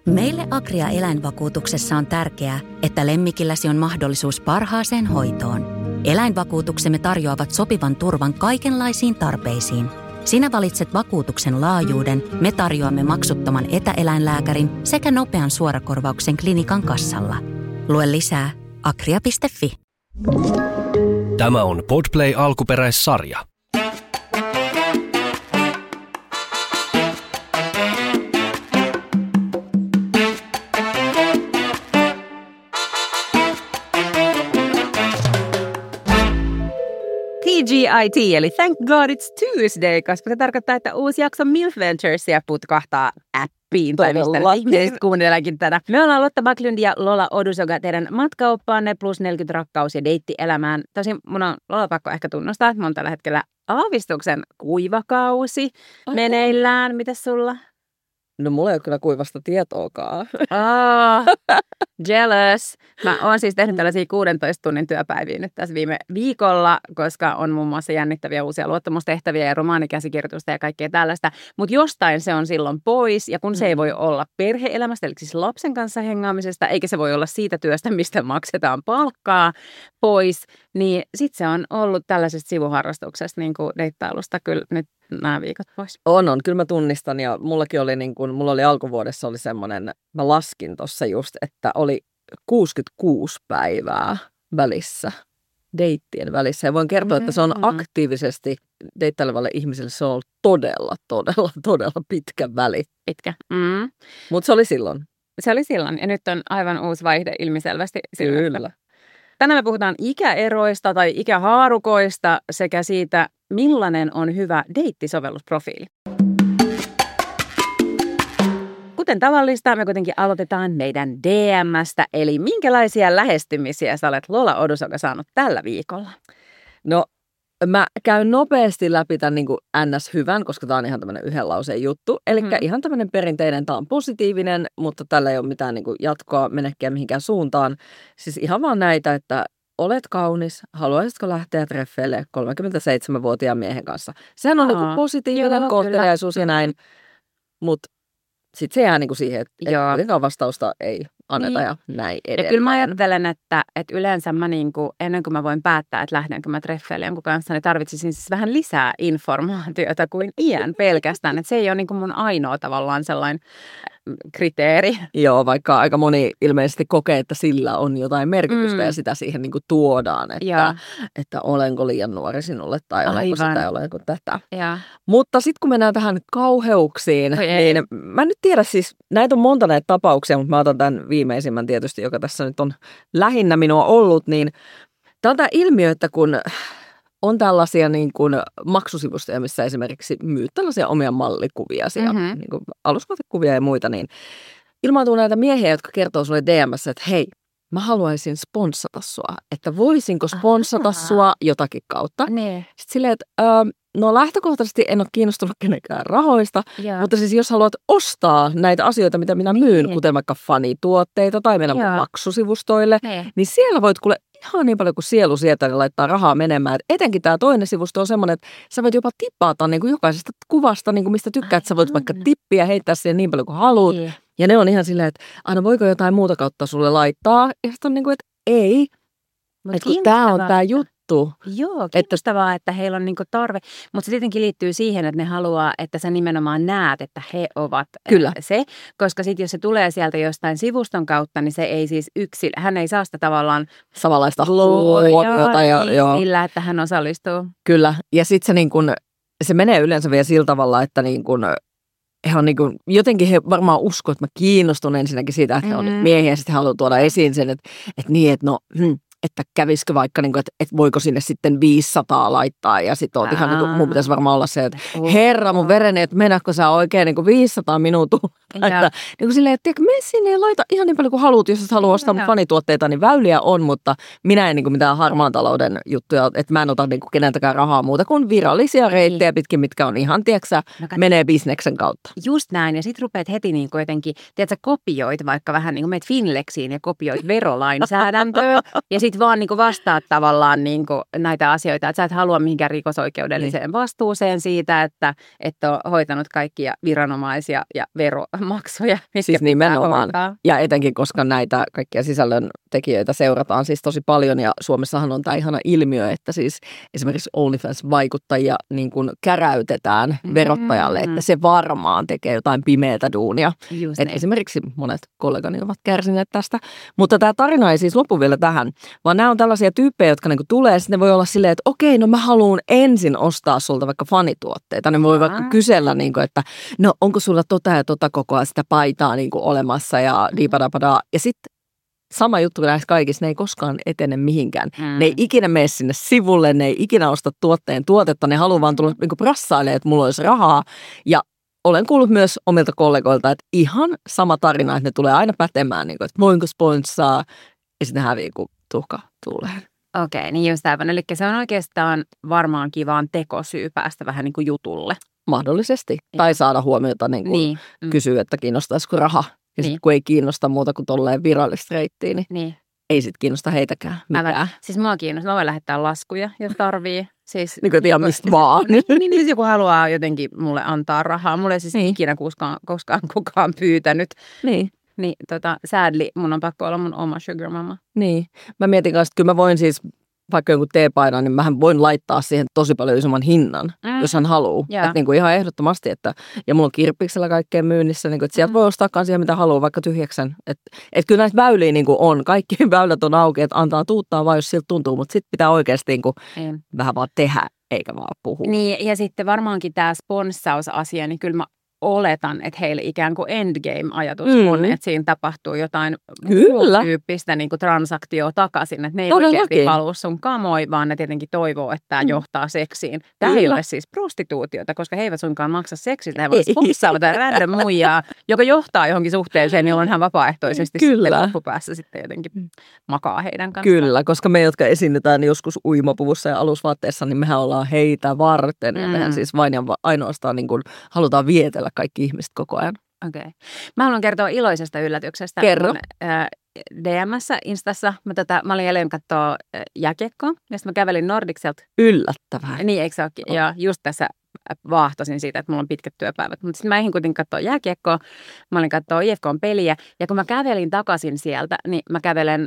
Meille Agria eläinvakuutuksessa on tärkeää, että lemmikilläsi on mahdollisuus parhaaseen hoitoon. Eläinvakuutuksemme tarjoavat sopivan turvan kaikenlaisiin tarpeisiin. Sinä valitset vakuutuksen laajuuden, me tarjoamme maksuttoman etäeläinlääkärin sekä nopean suorakorvauksen klinikan kassalla. Lue lisää agria.fi. Tämä on Podplay alkuperäissarja. TGIT, eli Thank God It's Tuesday, koska se tarkoittaa, että uusi jakso MILF Venturesia putkahtaa appiin. Tai mistä ihmiset kuunnellaankin tätä. Me ollaan Lotta Backlund ja Lola Odusoga, teidän matkaoppaanne plus 40 rakkaus- ja deittielämään. Tosin mun on Lola pakko ehkä tunnustaa, että mun on tällä hetkellä aavistuksen kuivakausi meneillään. Mitäs sulla? No mulla ei ole kyllä kuivasta tietoakaan. Jealous. Mä oon siis tehnyt tällaisia 16 tunnin työpäiviä nyt tässä viime viikolla, koska on muun muassa jännittäviä uusia luottamustehtäviä ja romaanikäsikirjoitusta ja kaikkea tällaista. Mutta jostain se on silloin pois, ja kun se ei voi olla perhe-elämästä, eli siis lapsen kanssa hengaamisesta, eikä se voi olla siitä työstä, mistä maksetaan palkkaa pois, niin sit se on ollut tällaisesta sivuharrastuksesta, niin kuin deittailusta kyllä nyt nämä viikot pois. On. Kyllä mä tunnistan, ja mullakin oli mulla oli alkuvuodessa oli semmoinen, mä laskin tuossa just, että oli 66 päivää välissä, deittien välissä. Ja voin kertoa, että se on aktiivisesti deittailevalle ihmiselle, se on ollut todella pitkä väli. Pitkä. Mutta se oli silloin. Se oli silloin, ja nyt on aivan uusi vaihde ilmiselvästi. Kyllä. Tänään me puhutaan ikäeroista tai ikähaarukoista sekä siitä, millainen on hyvä deittisovellusprofiili. Kuten tavallista, me kuitenkin aloitetaan meidän DM:stä, eli minkälaisia lähestymisiä sä olet Lola Odusoga saanut tällä viikolla? No, mä käyn nopeasti läpi tämän niin kuin NS-hyvän, koska tää on ihan tämmöinen yhden lauseen juttu. Eli ihan tämmöinen perinteinen, tää on positiivinen, mutta tällä ei ole mitään niin kuin jatkoa, menekkiä mihinkään suuntaan. Siis ihan vaan näitä, että olet kaunis, haluaisitko lähteä treffeille 37-vuotiaan miehen kanssa? Sehän on niin kuin positiivinen kohteliaisuus ja näin, mutta sitten se jää niin kuin siihen, että kuitenkaan vastausta ei anneta ja näin edelleen. Ja kyllä mä ajattelen, että yleensä mä niin kuin, ennen kuin mä voin päättää, että lähdenkö mä treffeille jonkun kanssa, niin tarvitsisin siis vähän lisää informaatiota kuin iän pelkästään. Että se ei ole niin kuin mun ainoa tavallaan sellainen kriteeri. Joo, vaikka aika moni ilmeisesti kokee, että sillä on jotain merkitystä ja sitä siihen niin kuin tuodaan, että olenko liian nuori sinulle tai olenko sitä ja olenko tätä. Ja. Mutta sitten kun mennään tähän kauheuksiin, niin mä nyt tiedä siis, näitä on monta näitä tapauksia, mutta mä otan tämän viimeisimmän tietysti, joka tässä nyt on lähinnä minua ollut, niin tämä on tämä ilmiö, että kun on tällaisia niin kuin maksusivustoja, missä esimerkiksi myyt tällaisia omia mallikuvia, niin kuin alusvaatekuvia ja muita, niin ilmaantuu näitä miehiä, jotka kertoo sulle DM:ssä, että hei, mä haluaisin sponssata sua, että voisinko sponssata sua jotakin kautta. Sitten silleen, että no lähtökohtaisesti en ole kiinnostunut kenenkään rahoista, mutta siis jos haluat ostaa näitä asioita, mitä minä myyn, kuten vaikka fanituotteita tai mennä maksusivustoille, niin siellä voit kuule ihan niin paljon kuin sielu sieltä niin laittaa rahaa menemään. Et etenkin tämä toinen sivusto on semmoinen, että sä voit jopa tippata niin kuin jokaisesta kuvasta, niin kuin mistä tykkäät. Sä voit vaikka tippiä heittää siihen niin paljon kuin haluat. Ja ne on ihan silleen, että aina voiko jotain muuta kautta sulle laittaa. Ja sitten on niin kuin, että ei. Että kun tämä on tämä juttu. Joo, kiinnostavaa, että heillä on niinku tarve, mutta se tietenkin liittyy siihen, että ne haluaa, että sä nimenomaan näet, että he ovat se, koska sitten jos se tulee sieltä jostain sivuston kautta, niin se ei siis hän ei saa sitä tavallaan samanlaista sillä, että hän osallistuu. Kyllä, ja sitten se, niin kun, se menee yleensä vielä sillä tavalla, että niin kun, he on niin kun, jotenkin he varmaan uskoo, että mä kiinnostun ensinnäkin siitä, että he on miehiä ja sitten haluaa tuoda esiin sen, että että kävisikö vaikka, niin kuin, että voiko sinne sitten 500 laittaa ja sitten oot ihan, niin kuin, mun pitäisi varmaan olla se, että herra mun vereni, että mennätkö sä oikein niin kuin 500 minuuttia. Että niin kuin silleen, että mene sinne ja laita ihan niin paljon kuin haluat, jos et halua ostaa fanituotteita, niin väyliä on, mutta minä en niin kuin mitään harmaan talouden juttuja, että mä en ota niin kuin keneltäkään rahaa muuta kuin virallisia reittejä pitkin, mitkä on ihan, tiedätkö menee bisneksen kautta. Just näin, ja sitten rupeat heti niin kuin jotenkin, tiedätkö, kopioit vaikka vähän niin kuin meet Finlexiin ja kopioit verolainsäädäntöä, ja sitten sit vaan niinku vastaat tavallaan niinku näitä asioita, että sä et halua mihinkään rikosoikeudelliseen vastuuseen siitä, että et ole hoitanut kaikkia viranomaisia ja veromaksuja. Siis nimenomaan. Ja etenkin, koska näitä kaikkia sisällön tekijöitä seurataan siis tosi paljon ja Suomessahan on tämä ihana ilmiö, että siis esimerkiksi OnlyFans-vaikuttajia niin kuin käräytetään verottajalle, että se varmaan tekee jotain pimeätä duunia. Niin. Esimerkiksi monet kollegani ovat kärsineet tästä. Mutta tämä tarina ei siis lopu vielä tähän, vaan nämä on tällaisia tyyppejä, jotka niinku tulee, sitten ne voi olla silleen, että okei, no mä haluan ensin ostaa sulta vaikka fanituotteita. Ne voi vaikka kysellä, niinku, että no onko sulla tota ja tota kokoa sitä paitaa niinku olemassa ja diipadapadaa. Ja sitten sama juttu kuin näissä kaikissa, ne ei koskaan etene mihinkään. Ne ei ikinä mene sinne sivulle, ne ei ikinä osta tuotetta, ne haluaa vaan tulla niinku prassailemaan, että mulla olisi rahaa. Ja olen kuullut myös omilta kollegoilta, että ihan sama tarina, että ne tulee aina pätemään, niin kuin, että voinko sponssaa, ja sitten häviää, kun tuhka tuuleen. Okei, niin just aivan. Eli se on oikeastaan varmaankin vaan tekosyy päästä vähän niin kuin jutulle. Mahdollisesti. Tai saada huomiota, niin kysyä, että kiinnostaisiko raha. Ja sitten kun ei kiinnosta muuta kuin tolleen virallista reittiä, niin ei sitten kiinnosta heitäkään mitään. Siis mua kiinnostaa. Mä voin lähettää laskuja, jos tarvii. Siis, niin kuin ihan mistä vaan. Niin, joku haluaa jotenkin mulle antaa rahaa. Mulle ei siis ikinä koskaan kukaan pyytänyt. Niin sadly, mun on pakko olla mun oma sugar mama. Niin. Mä mietin kanssa, että kyllä mä voin siis, vaikka jonkun teepaidan, niin mähän voin laittaa siihen tosi paljon isomman hinnan, jos hän haluaa. Että niin kuin ihan ehdottomasti, että, ja mulla on Kirppiksellä kaikkea myynnissä, niin kuin, että sieltä voi ostaa siihen, mitä haluaa, vaikka tyhjäksän. Että kyllä näitä väyliä niin kuin on. Kaikki väylät on auki, että antaa tuuttaa vaan, jos siltä tuntuu, mutta sitten pitää oikeasti niin kuin vähän vaan tehdä, eikä vaan puhua. Niin, ja sitten varmaankin tämä sponssausasia, niin kyllä mä oletan, että heille ikään kuin endgame-ajatus on, että siinä tapahtuu jotain tyyppistä niin kuin transaktioa takaisin. Että ne ei oikeasti halua sun kamoi, vaan ne tietenkin toivoo, että tämä johtaa seksiin. Tämä ei ole siis prostituutiota, koska he eivät suinkaan maksa seksistä. He voivat sponssaa jotain random muijaa, joka johtaa johonkin suhteeseen, jolloin hän vapaaehtoisesti sitten loppupäässä sitten jotenkin makaa heidän kanssaan. Kyllä, koska me, jotka esiinnytään joskus uimapuvussa ja alusvaatteessa, niin mehän ollaan heitä varten. Ja mehän siis vain ja ainoastaan niin kuin halutaan vietellä kaikki ihmiset koko ajan. Okei. Mä haluan kertoa iloisesta yllätyksestä. Kerro. DM:ssä, Instassa, mä olin eilen katsoa jääkiekkoa, ja sitten mä kävelin Nordicselta. Yllättävää. Niin, eikö se olekin? Ja just tässä vaahtosin siitä, että mulla on pitkät työpäivät. Mutta sitten mä eihin kuitenkin katsoa jääkiekkoa. Mä olin katsoa IFK:n peliä, ja kun mä kävelin takaisin sieltä, niin mä kävelen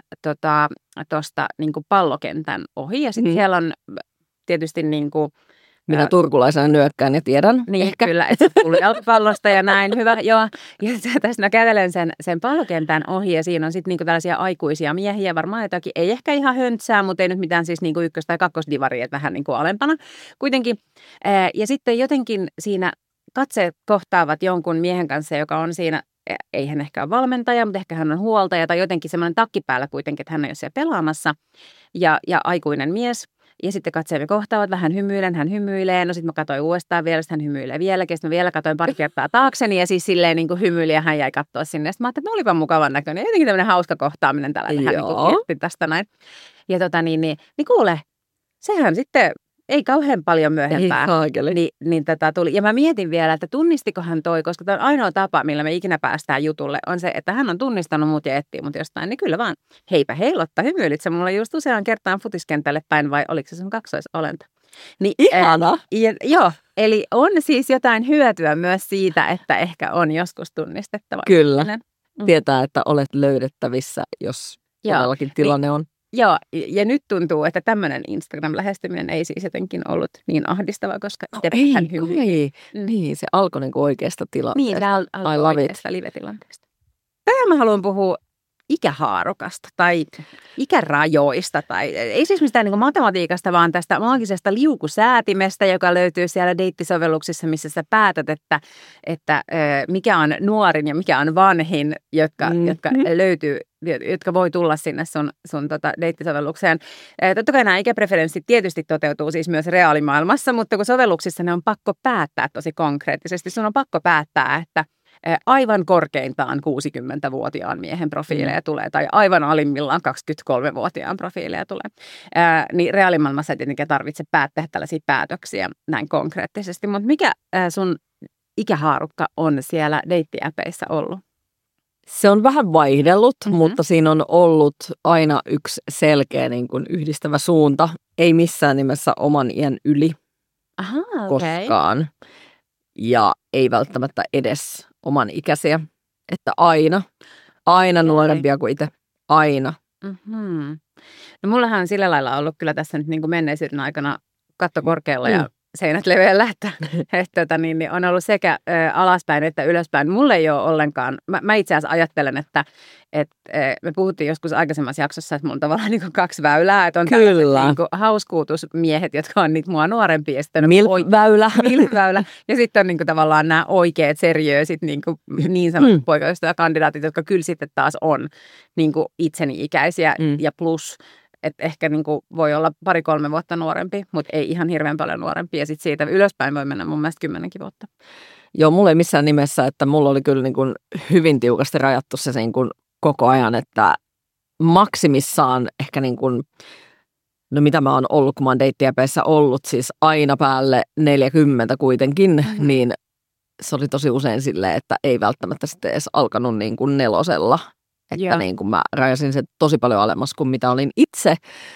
tosta niinku pallokentän ohi, ja sitten siellä on tietysti niinku minä turkulaisena nyökkään ja tiedän. Niin, ehkä. Kyllä, että se tuli jalkapallosta ja näin, hyvä, joo. Ja tässä mä kävelen sen pallokentän ohi ja siinä on sitten niinku tällaisia aikuisia miehiä, varmaan jotakin, ei ehkä ihan höntsää, mutta ei nyt mitään siis niinku ykkös- tai kakkosdivaria, että vähän niinku alempana kuitenkin. Ja sitten jotenkin siinä katseet kohtaavat jonkun miehen kanssa, joka on siinä, ei hän ehkä ole valmentaja, mutta ehkä hän on huoltaja tai jotenkin semmoinen takki päällä kuitenkin, että hän ei ole siellä pelaamassa ja aikuinen mies. Ja sitten katseemme kohtaavat, vähän hymyilen, hän hymyilee, no sitten mä katsoin uudestaan vielä, sitten hän hymyilee vieläkin, sitten mä vielä katsoin pari kertaa taakseni ja siis silleen niin kuin hymyili ja hän jäi katsoa sinne. Sitten mä ajattelin, että olipa mukavan näköinen, jotenkin tämmöinen hauska kohtaaminen tällä, että hän niin kuin tästä näin. Ja niin kuule, sehän sitten ei kauhean paljon myöhempää. Niin tuli. Ja mä mietin vielä, että tunnistiko hän toi, koska tämä on ainoa tapa, millä me ikinä päästään jutulle, on se, että hän on tunnistanut mut ja etsii mut jostain. Niin kyllä vaan, heipä heilotta, hymyilit sä mulle just useaan kertaan futiskentälle päin vai oliko se sun kaksoisolento? Niin, ihana! Joo, eli on siis jotain hyötyä myös siitä, että ehkä on joskus tunnistettava. Kyllä, tietää, että olet löydettävissä, jos todellakin tilanne on. Joo, ja nyt tuntuu, että tämmöinen Instagram-lähestyminen ei siis jotenkin ollut niin ahdistava, koska hän hymyili. Niin, se alkoi niin oikeasta tilanteesta. Niin, alkoi oikeasta live-tilanteesta. Tänään mä haluan puhua ikähaarukasta tai ikärajoista, tai ei siis mistään niin matematiikasta, vaan tästä maagisesta liukusäätimestä, joka löytyy siellä deittisovelluksissa, missä sä päätät, että mikä on nuorin ja mikä on vanhin, jotka löytyy, jotka voi tulla sinne sun deittisovellukseen. Totta kai nämä ikäpreferenssit tietysti toteutuu siis myös reaalimaailmassa, mutta kun sovelluksissa ne on pakko päättää tosi konkreettisesti. Sun on pakko päättää, että aivan korkeintaan 60-vuotiaan miehen profiileja tulee, tai aivan alimmillaan 23-vuotiaan profiileja tulee. Niin reaalimaailmassa ei tietenkin tarvitse päättää tällaisia päätöksiä näin konkreettisesti. Mutta mikä sun ikähaarukka on siellä deittiäpeissä ollut? Se on vähän vaihdellut, mutta siinä on ollut aina yksi selkeä niin kuin yhdistävä suunta. Ei missään nimessä oman iän yli koskaan. Ja ei välttämättä edes oman ikäisiä. Että aina nuorempia kuin itse. Aina. No mullahan on sillä lailla ollut kyllä tässä nyt niin kuin menneisyyden aikana katto korkealla ja seinät leveällä, että niin on ollut sekä alaspäin että ylöspäin. Mulle ei ole ollenkaan, mä itse asiassa ajattelen, että me puhuttiin joskus aikaisemmassa jaksossa, että mulla on tavallaan niin kuin 2 väylää. Että on niin kuin hauskuutusmiehet, jotka on niitä mua nuorempia. Milf-väylä. Ja sitten on niin kuin tavallaan nämä oikeat seriöisit niin sanotut poikaystäväkandidaatit, jotka kyllä sitten taas on niin kuin itseni ikäisiä ja plus. Että ehkä niin kuin voi olla 2-3 vuotta nuorempi, mutta ei ihan hirveän paljon nuorempi. Ja sitten siitä ylöspäin voi mennä mun mielestä 10 vuotta. Joo, mulla ei missään nimessä, että mulla oli kyllä niin kuin hyvin tiukasti rajattu se niin kuin koko ajan, että maksimissaan ehkä niin kuin, no mitä mä oon ollut, kun mä oon deittiäpeissä ollut, siis aina päälle 40 kuitenkin, niin se oli tosi usein silleen, että ei välttämättä sitten edes alkanut niin kuin 4. Että niin kuin mä rajasin sen tosi paljon alemmas kuin mitä olin itse.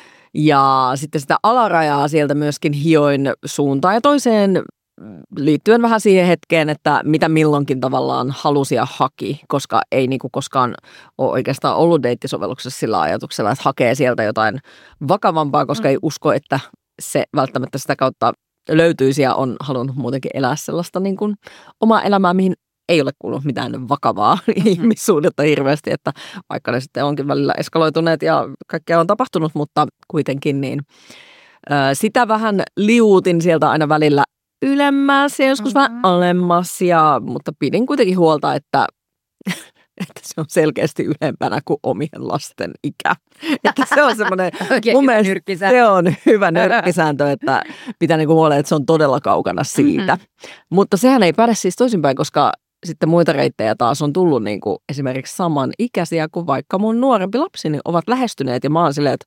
Ja sitten sitä alarajaa sieltä myöskin hioin suuntaan ja toiseen liittyen vähän siihen hetkeen, että mitä milloinkin tavallaan halusi ja haki, koska ei niin kuin koskaan ole oikeastaan ollut deittisovelluksessa sillä ajatuksella, että hakee sieltä jotain vakavampaa, koska ei usko, että se välttämättä sitä kautta löytyisi ja on halunnut muutenkin elää sellaista niin kuin omaa elämää, mihin ei ole kuullut mitään vakavaa ihmissuhdetta hirveästi, että vaikka ne sitten onkin välillä eskaloituneet ja kaikkea on tapahtunut, mutta kuitenkin niin sitä vähän liuutin sieltä aina välillä ylemmäs ja joskus vähän alemmas, mutta pidin kuitenkin huolta, että se on selkeästi ylempänä kuin omien lasten ikä. Että se on semmoinen, mun mielestä se on hyvä nyrkkisääntö, että pitää niinku huolella, että se on todella kaukana siitä. Mutta sehän ei päde siis toisinpäin, koska sitten muita reittejä taas on tullut niin kuin esimerkiksi samanikäisiä kuin vaikka mun nuorempi lapsini ovat lähestyneet. Ja mä oon silleen, että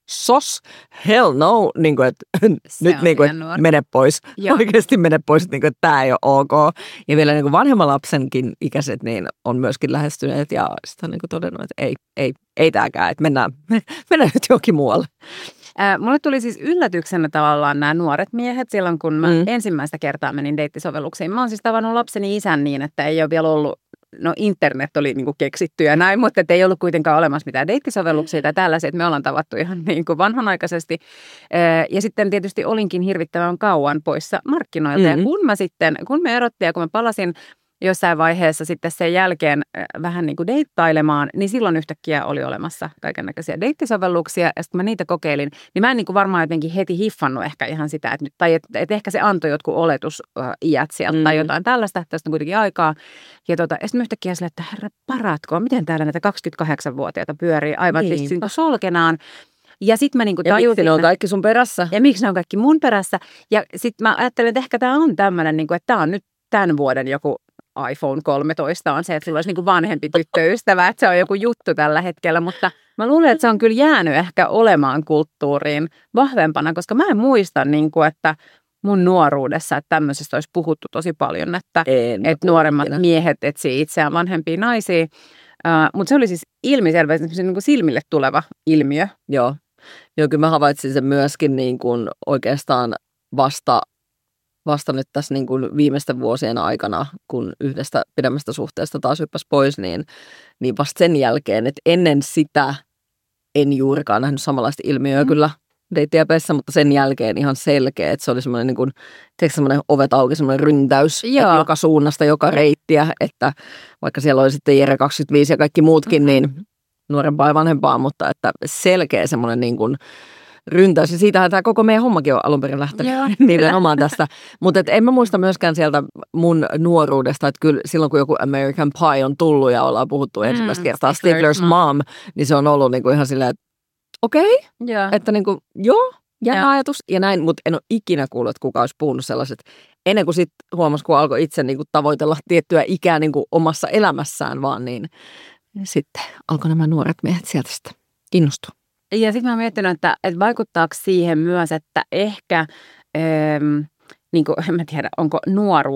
hell no, niin kuin, että nyt niin kuin, että mene pois. Oikeasti mene pois, että, niin kuin, että tää ei ole ok. Ja vielä niin kuin vanhemman lapsenkin ikäiset niin on myöskin lähestyneet ja sitten on niin kuin todennut, että ei tääkään, että mennään nyt johonkin muualle. Mulle tuli siis yllätyksenä tavallaan nämä nuoret miehet silloin, kun mä ensimmäistä kertaa menin deittisovelluksiin. Mä oon siis tavannut lapseni isän niin, että ei ole vielä ollut, no internet oli niin kuin keksitty ja näin, mutta ei ollut kuitenkaan olemassa mitään deittisovelluksia tai tällaisia, että me ollaan tavattu ihan niin kuin vanhanaikaisesti. Ja sitten tietysti olinkin hirvittävän kauan poissa markkinoilta ja kun me erottiin ja kun mä palasin jossain vaiheessa sitten sen jälkeen vähän niin kuin deittailemaan, niin silloin yhtäkkiä oli olemassa kaikennäköisiä deittisovelluksia. Ja sitten mä niitä kokeilin, niin mä en niin kuin varmaan jotenkin heti hiffannut ehkä ihan sitä, että ehkä se antoi jotkut oletusiät sieltä tai jotain tällaista, tästä on kuitenkin aikaa. Ja sitten yhtäkkiä sille, että herra paratko, miten täällä näitä 28-vuotiaita pyörii aivan siis niin kuin solkenaan. Ja sitten mä niinku tajusin, miksi ne on kaikki sun perässä? Ja miksi ne on kaikki mun perässä. Ja sitten mä ajattelin, että ehkä tämä on tämmöinen, niinku, että tämä on nyt tämän vuoden joku iPhone 13 on se, että sulla olisi niin kuin vanhempi tyttöystävä, että se on joku juttu tällä hetkellä, mutta mä luulen, että se on kyllä jäänyt ehkä olemaan kulttuuriin vahvempana, koska mä en muista, niin kuin, että mun nuoruudessa, että tämmöisestä olisi puhuttu tosi paljon, että nuoremmat miehet etsii itseään vanhempia naisia, mutta se oli siis ilmiselvästi niin kuin silmille tuleva ilmiö. Joo, kyllä mä havaitsin sen myöskin niin kuin oikeastaan vasta nyt tässä niin kuin viimeisten vuosien aikana, kun yhdestä pidemmästä suhteesta taas hyppäsi pois, niin vasta sen jälkeen, että ennen sitä en juurikaan nähnyt samanlaista ilmiöä kyllä deittiäpeissä, mutta sen jälkeen ihan selkeä, että se oli semmoinen niin kuin, semmoinen ovet auki, semmoinen ryntäys joka suunnasta, joka reittiä, että vaikka siellä oli sitten Jere 25 ja kaikki muutkin, niin nuorempaa ja vanhempaa, mutta että selkeä semmoinen niin kuin ryntäys. Ja siitähän tämä koko meidän hommakin on alun perin lähtenyt nimenomaan tästä. Mutta en mä muista myöskään sieltä mun nuoruudesta, että kyllä silloin kun joku American Pie on tullut ja ollaan puhuttu ensimmäistä kertaa Stifler's Mom, niin se on ollut niinku ihan silleen, että okei, että niinku jännä ajatus ja näin, mutta en ole ikinä kuullut, että kukaan olisi puhunut sellaiset. Ennen kuin sitten huomasi, kun alkoi itse niinku tavoitella tiettyä ikää niinku omassa elämässään vaan, niin sitten alkoi nämä nuoret miehet sieltä sitten innostua. Ja sitten mä oon miettinyt, että vaikuttaako siihen myös, että ehkä, niin kuin, en mä tiedä, onko nuoruus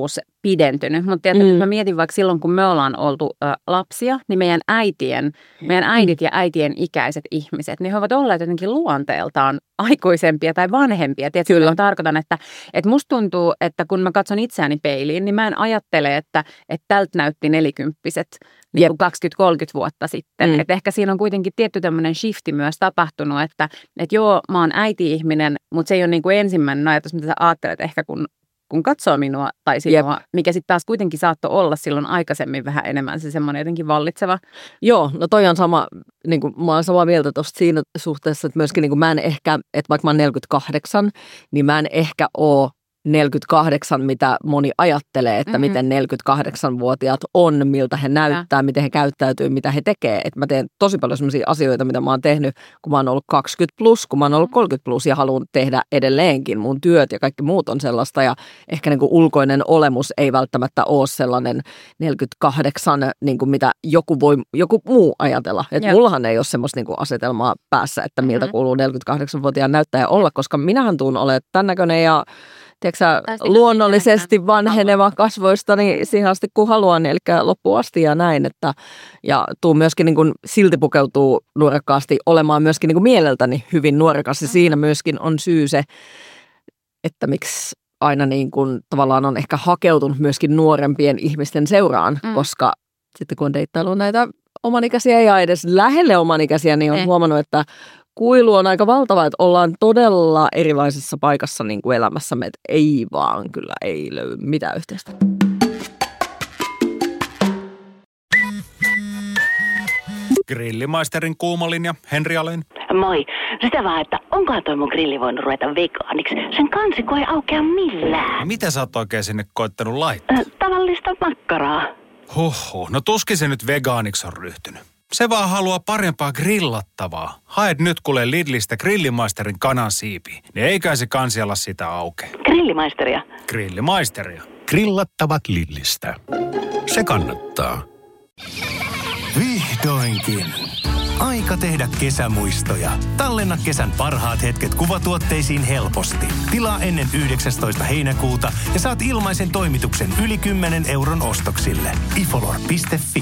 pidentynyt. Mutta tiedätkö, mä mietin vaikka silloin, kun me ollaan oltu lapsia, niin meidän äidit ja äitien ikäiset ihmiset, niin he ovat olleet jotenkin luonteeltaan aikuisempia tai vanhempia. Tiedätkö, kyllä. Mä tarkoitan, että musta tuntuu, että kun mä katson itseäni peiliin, niin mä en ajattele, että tältä näytti 40-vuotiaat niin 20-30 vuotta sitten. Että ehkä siinä on kuitenkin tietty tämmöinen shifti myös tapahtunut, että joo, mä oon äiti-ihminen, mutta se ei ole niin kuin ensimmäinen ajatus, mitä sä ajattelet ehkä kun katsoo minua tai sinua, mikä sitten taas kuitenkin saattoi olla silloin aikaisemmin vähän enemmän se semmoinen jotenkin vallitseva. Joo, no toi on sama, niin kuin mä oon samaa mieltä tuosta siinä suhteessa, että myöskin niin kuin mä en ehkä, että vaikka mä oon 48, niin mä en ehkä ole 48, mitä moni ajattelee, että miten 48-vuotiaat on, miltä he näyttää, miten he käyttäytyy, mitä he tekee. Että mä teen tosi paljon sellaisia asioita, mitä mä oon tehnyt, kun mä oon ollut 20+, kun mä oon ollut 30+ ja haluan tehdä edelleenkin. Mun työt ja kaikki muut on sellaista ja ehkä niin kuin ulkoinen olemus ei välttämättä ole sellainen 48, niin kuin mitä joku muu ajatella. Että mullahan ei ole semmoista niin kuin asetelmaa päässä, että miltä kuuluu 48-vuotiaan näyttäjä olla, koska minähän tuun olemaan tämän näköinen ja luonnollisesti vanheneva kasvoistani siihen asti kun haluan, eli loppuun asti ja näin. Ja tuun myöskin niin kuin silti pukeutuu nuorekkaasti olemaan myöskin niin kuin mieleltäni hyvin nuorekas. Ja siinä myöskin on syy se, että miksi aina niin kuin tavallaan on ehkä hakeutunut myöskin nuorempien ihmisten seuraan, koska sitten kun on deittailu näitä omanikäisiä ja edes lähelle omanikäisiä, niin on huomannut, että kuilu on aika valtava, että ollaan todella erilaisessa paikassa niin kuin elämässämme, että ei vaan kyllä ei löydy mitään yhteistä. Grillimaisterin kuumalinja, Henri Alén. Moi. Sitä vaan, että onkohan toi mun grilli voinut ruveta vegaaniksi? Sen kansiko ei aukea millään. Mitä sä oot oikein sinne koittanut laittaa? Tavallista makkaraa. Huhhuh, no tuskin se nyt vegaaniksi on ryhtynyt. Se vaan haluaa parempaa grillattavaa. Haet nyt kuule Lidlistä Grillimaisterin kanansiipiä, niin eikä se kansi ala sitä aukeaa. Grillimaisteria. Grillimaisteria. Grillattavat Lidlistä. Se kannattaa. Vihdoinkin. Aika tehdä kesämuistoja. Tallenna kesän parhaat hetket kuvatuotteisiin helposti. Tilaa ennen 19. heinäkuuta ja saat ilmaisen toimituksen yli 10 euron ostoksille. ifolor.fi.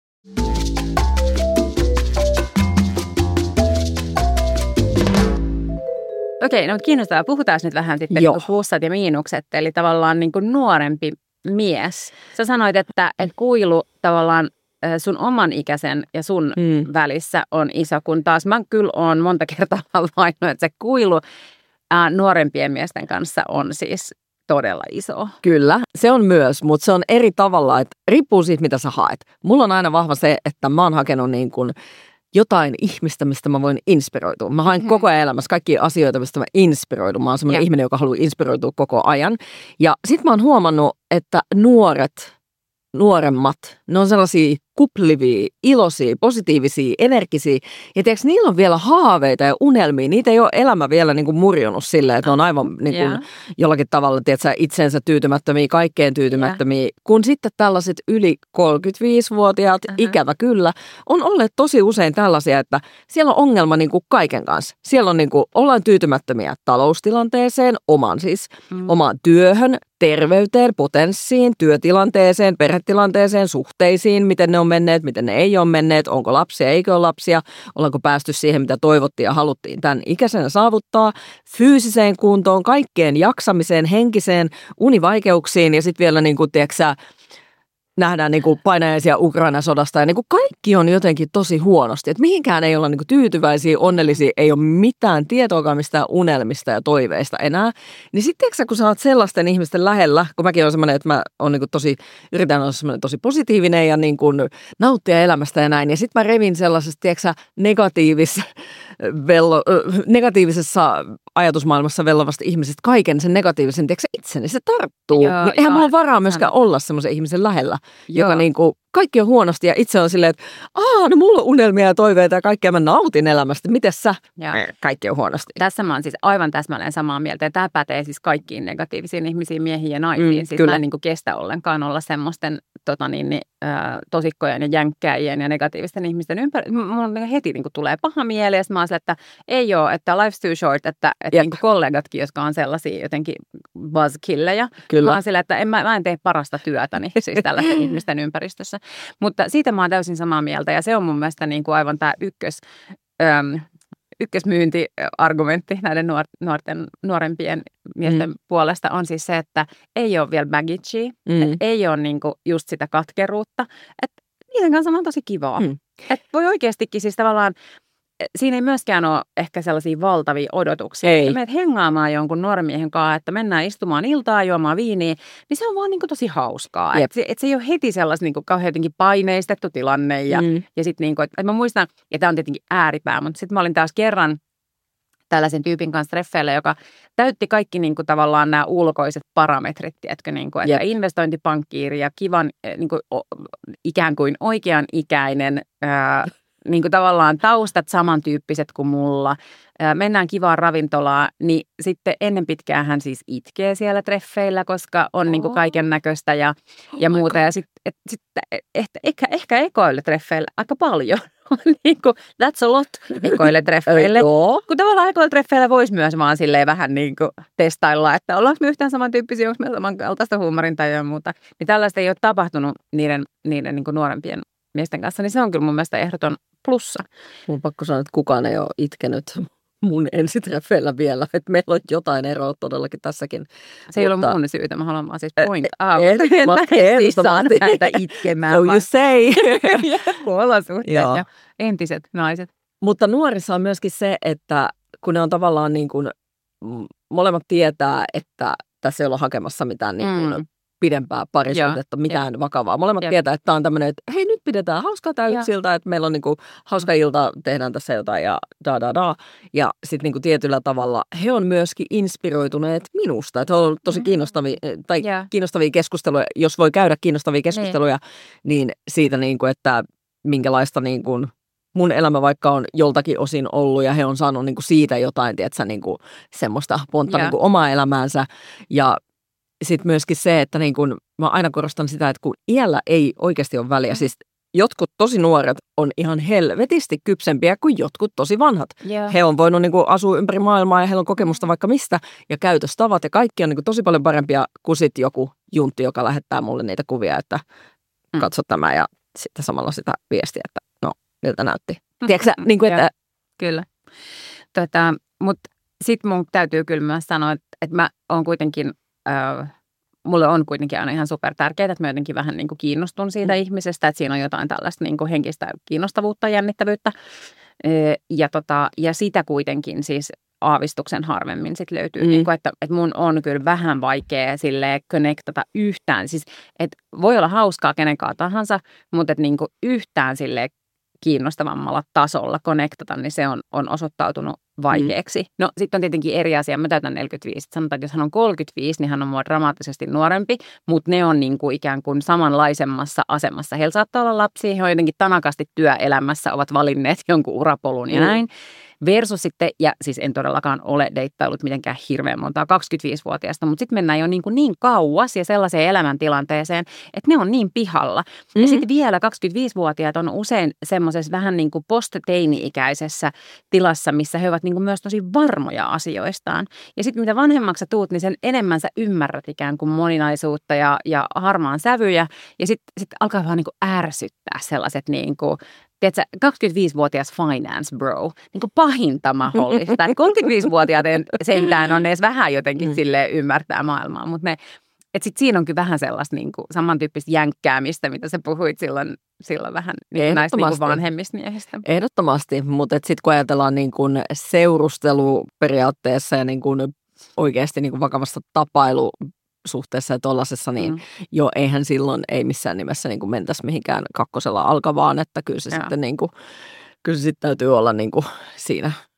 Okei, no kiinnostavaa. Puhutaan nyt vähän sitten plussat ja miinukset, eli tavallaan niin kuin nuorempi mies. Sä sanoit, että kuilu tavallaan sun oman ikäisen ja sun välissä on iso, kun taas mä kyllä oon monta kertaa havainnut, että se kuilu nuorempien miesten kanssa on siis todella iso. Kyllä, se on myös, mutta se on eri tavalla, että riippuu siitä, mitä sä haet. Mulla on aina vahva se, että mä oon hakenut niin kuin jotain ihmistä, mistä mä voin inspiroitua. Mä haen koko ajan elämässä kaikkia asioita, mistä mä inspiroidun. Mä oon semmoinen ihminen, joka haluaa inspiroitua koko ajan. Ja sit mä oon huomannut, että nuoremmat, ne on sellaisia kuplivia, iloisia, positiivisia, energisiä. Ja tiedätkö, niillä on vielä haaveita ja unelmia. Niitä ei ole elämä vielä niin kuin murjunut silleen, että ne on aivan niin kuin jollakin tavalla, tiedätkö, itsensä tyytymättömiä, kaikkeen tyytymättömiä. Kun sitten tällaiset yli 35-vuotiaat, ikävä kyllä, on olleet tosi usein tällaisia, että siellä on ongelma niin kuin kaiken kanssa. Siellä on niin kuin, ollaan tyytymättömiä taloustilanteeseen, omaan työhön, terveyteen, potenssiin, työtilanteeseen, perhetilanteeseen, suhteisiin, miten ne on menneet, miten ne ei ole menneet, onko lapsia, eikö ole lapsia, ollaanko päästy siihen, mitä toivottiin ja haluttiin tämän ikäisenä saavuttaa, fyysiseen kuntoon, kaikkeen jaksamiseen, henkiseen, univaikeuksiin ja sitten vielä niin kuin, tiedätkö, nähdään niin kuin painajaisia Ukraina-sodasta ja niin kuin kaikki on jotenkin tosi huonosti. Että mihinkään ei olla niin kuin tyytyväisiä, onnellisia, ei ole mitään tietoakaan mistään unelmista ja toiveista enää. Niin sitten kun sä oot sellaisten ihmisten lähellä, kun mäkin olen semmoinen, että mä on niin kuin yritän olla semmoinen tosi positiivinen ja niin kuin nauttia elämästä ja näin. Ja sitten mä revin sellaisesta, tiedätkö, negatiivisessa ajatusmaailmassa vellovasta ihmisestä kaiken sen negatiivisen, tiedätkö, itseni, se tarttuu. Niin eihän mulla ole varaa myöskään olla semmoisen ihmisen lähellä, joka niin kuin kaikki on huonosti ja itse on silleen, että no mulla on unelmia ja toiveita ja kaikkea, mä nautin elämästä. Mites sä? Kaikki on huonosti. Tässä mä oon siis aivan täsmälleen samaa mieltä ja tämä pätee siis kaikkiin negatiivisiin ihmisiin, miehiin ja naisiin. Siis mä en niin kuin kestä ollenkaan olla semmoisten tosikkojen ja jänkkäjien ja negatiivisten ihmisten ympärillä. Mulla heti niin kuin tulee paha mieli ja mä oon sille, että ei ole, että life's too short, että niin kuin kollegatkin, jotka on sellaisia jotenkin buzzkillejä. Kyllä. Mä oon sille, että mä en tee parasta työtäni siis tällaisten ihmisten ympäristössä. Mutta siitä mä oon täysin samaa mieltä ja se on mun mielestä niin kuin aivan tämä ykkösmyyntiargumentti näiden nuorempien miesten puolesta on siis se, että ei ole vielä baggagea, ei ole niin kuin just sitä katkeruutta, että niiden kanssa on tosi kivaa. Että voi oikeastikin siis tavallaan, siinä ei myöskään ole ehkä sellaisia valtavia odotuksia. Ei. Menet hengaamaan jonkun nuoren miehen kanssa, että mennään istumaan iltaa, juomaan viiniä, niin se on vaan niin kuin tosi hauskaa. Että se ei ole heti sellainen niin kuin kauhean jotenkin paineistettu tilanne. Ja sitten niin kuin, että mä muistan, ja tämä on tietenkin ääripää, mutta sitten mä olin taas kerran tällaisen tyypin kanssa treffeillä, joka täytti kaikki niin kuin tavallaan nämä ulkoiset parametrit, tiedätkö, niin kuin, että investointipankkiiri ja kivan niin kuin, ikään kuin oikean ikäinen niin kuin tavallaan taustat samantyyppiset kuin mulla. Mennään kivaan ravintolaan, niin sitten ennen pitkään hän siis itkee siellä treffeillä, koska on niin kuin kaiken näköistä ja muuta. Ja sitten ehkä ekoille treffeillä aika paljon. Niin kuin, that's a lot ekoille treffeille. Kun tavallaan ekoille treffeillä voisi myös vaan silleen vähän niin kuin testailla, että ollaanko me yhtään samantyyppisiä, onko meillä samankaltaista huumorintajua ja muuta. Niin tällaista ei ole tapahtunut niiden niin kuin nuorempien miesten kanssa, niin se on kyllä mun mielestä ehdoton plussa. Mun pakko sanoa, että kukaan ei ole itkenyt mun ensitreffeillä vielä, että meillä on jotain eroa todellakin tässäkin. Se ei ole mun syytä, mä haluan vaan siis point out. Mä siis saan näitä itkemään. So you say. Olosuhteet ja entiset naiset. Mutta nuorissa on myöskin se, että kun ne on tavallaan niin kuin, molemmat tietää, että tässä ei olla hakemassa mitään niin kuin pidempää parisuhdetta, mitään vakavaa. Molemmat tietää, että tämä on tämmöinen, että hei, nyt pidetään hauskaa täyksiltä, että meillä on niinku hauska ilta, tehdään tässä jotain ja Ja sitten niinku tietyllä tavalla he on myöskin inspiroituneet minusta. Että he on tosi kiinnostavia keskusteluja, jos voi käydä kiinnostavia keskusteluja, niin siitä niinku, että minkälaista niinku mun elämä vaikka on joltakin osin ollut ja he on saanut niinku siitä jotain, tiedätkö, niinku semmoista pontta niinku omaa elämäänsä ja sitten myöskin se, että niin kun, mä aina korostan sitä, että kun iällä ei oikeasti ole väliä, siis jotkut tosi nuoret on ihan helvetisti kypsempiä kuin jotkut tosi vanhat. He on voinut niin kun asua ympäri maailmaa ja heillä on kokemusta vaikka mistä ja käytöstavat ja kaikki on niin kun tosi paljon parempia kuin sitten joku juntti, joka lähettää mulle niitä kuvia, että katso tämä ja sitten samalla sitä viestiä, että no, miltä näytti. Tiedätkö niin kuin, että Kyllä. Mutta sitten mun täytyy kyllä myös sanoa, että mä oon kuitenkin mulle on kuitenkin aina ihan super tärkeää, että mä jotenkin vähän niin kuin kiinnostun siitä ihmisestä, että siinä on jotain tällaista niin kuin henkistä kiinnostavuutta, jännittävyyttä. Ja sitä kuitenkin siis aavistuksen harvemmin sit löytyy. Niin kuin, että mun on kyllä vähän vaikea silleen connectata yhtään. Siis, että voi olla hauskaa kenenkaan tahansa, mutta että niin kuin yhtään silleen kiinnostavammalla tasolla connectata, niin se on osoittautunut vaikeaksi. No sitten on tietenkin eri asia. Mä täytän 45. Sanotaan, että jos hän on 35, niin hän on mua dramaattisesti nuorempi, mutta ne on niin kuin ikään kuin samanlaisemmassa asemassa. Heillä saattaa olla lapsia, he on jotenkin tanakasti työelämässä, ovat valinneet jonkun urapolun ja näin. Versus sitten, ja siis en todellakaan ole deittailut mitenkään hirveän montaa 25-vuotiaasta, mutta sitten mennään jo niin kauas ja sellaiseen elämäntilanteeseen, että ne on niin pihalla. Ja sitten vielä 25-vuotiaat on usein semmoisessa vähän niin kuin post-teini-ikäisessä tilassa, missä he ovat niin kuin myös tosi varmoja asioistaan. Ja sitten mitä vanhemmaksi sä tuut, niin sen enemmän sä ymmärrät ikään kuin moninaisuutta ja harmaan sävyjä. Ja sitten alkaa vaan niin kuin ärsyttää sellaiset niin kuin, tiedätkö, 25-vuotias finance bro, niin kuin pahinta mahdollista. 35-vuotiaat sentään on edes vähän jotenkin silleen ymmärtää maailmaa, mutta sitten siinä on kyllä vähän sellaista niin kuin samantyyppistä jänkkäämistä, mitä sä puhuit silloin vähän näistä niin kuin vanhemmista miehistä. Ehdottomasti, mutta sitten kun ajatellaan niin kuin seurustelu periaatteessa ja niin kuin oikeasti niin kuin vakavassa tapailusuhteessa ja tollasessa, niin jo eihän silloin ei missään nimessä niin kuin mentäisi mihinkään kakkosella alkavaan, että kyllä se sitten niin kuin, kyllä se sitten täytyy olla niin kuin siinä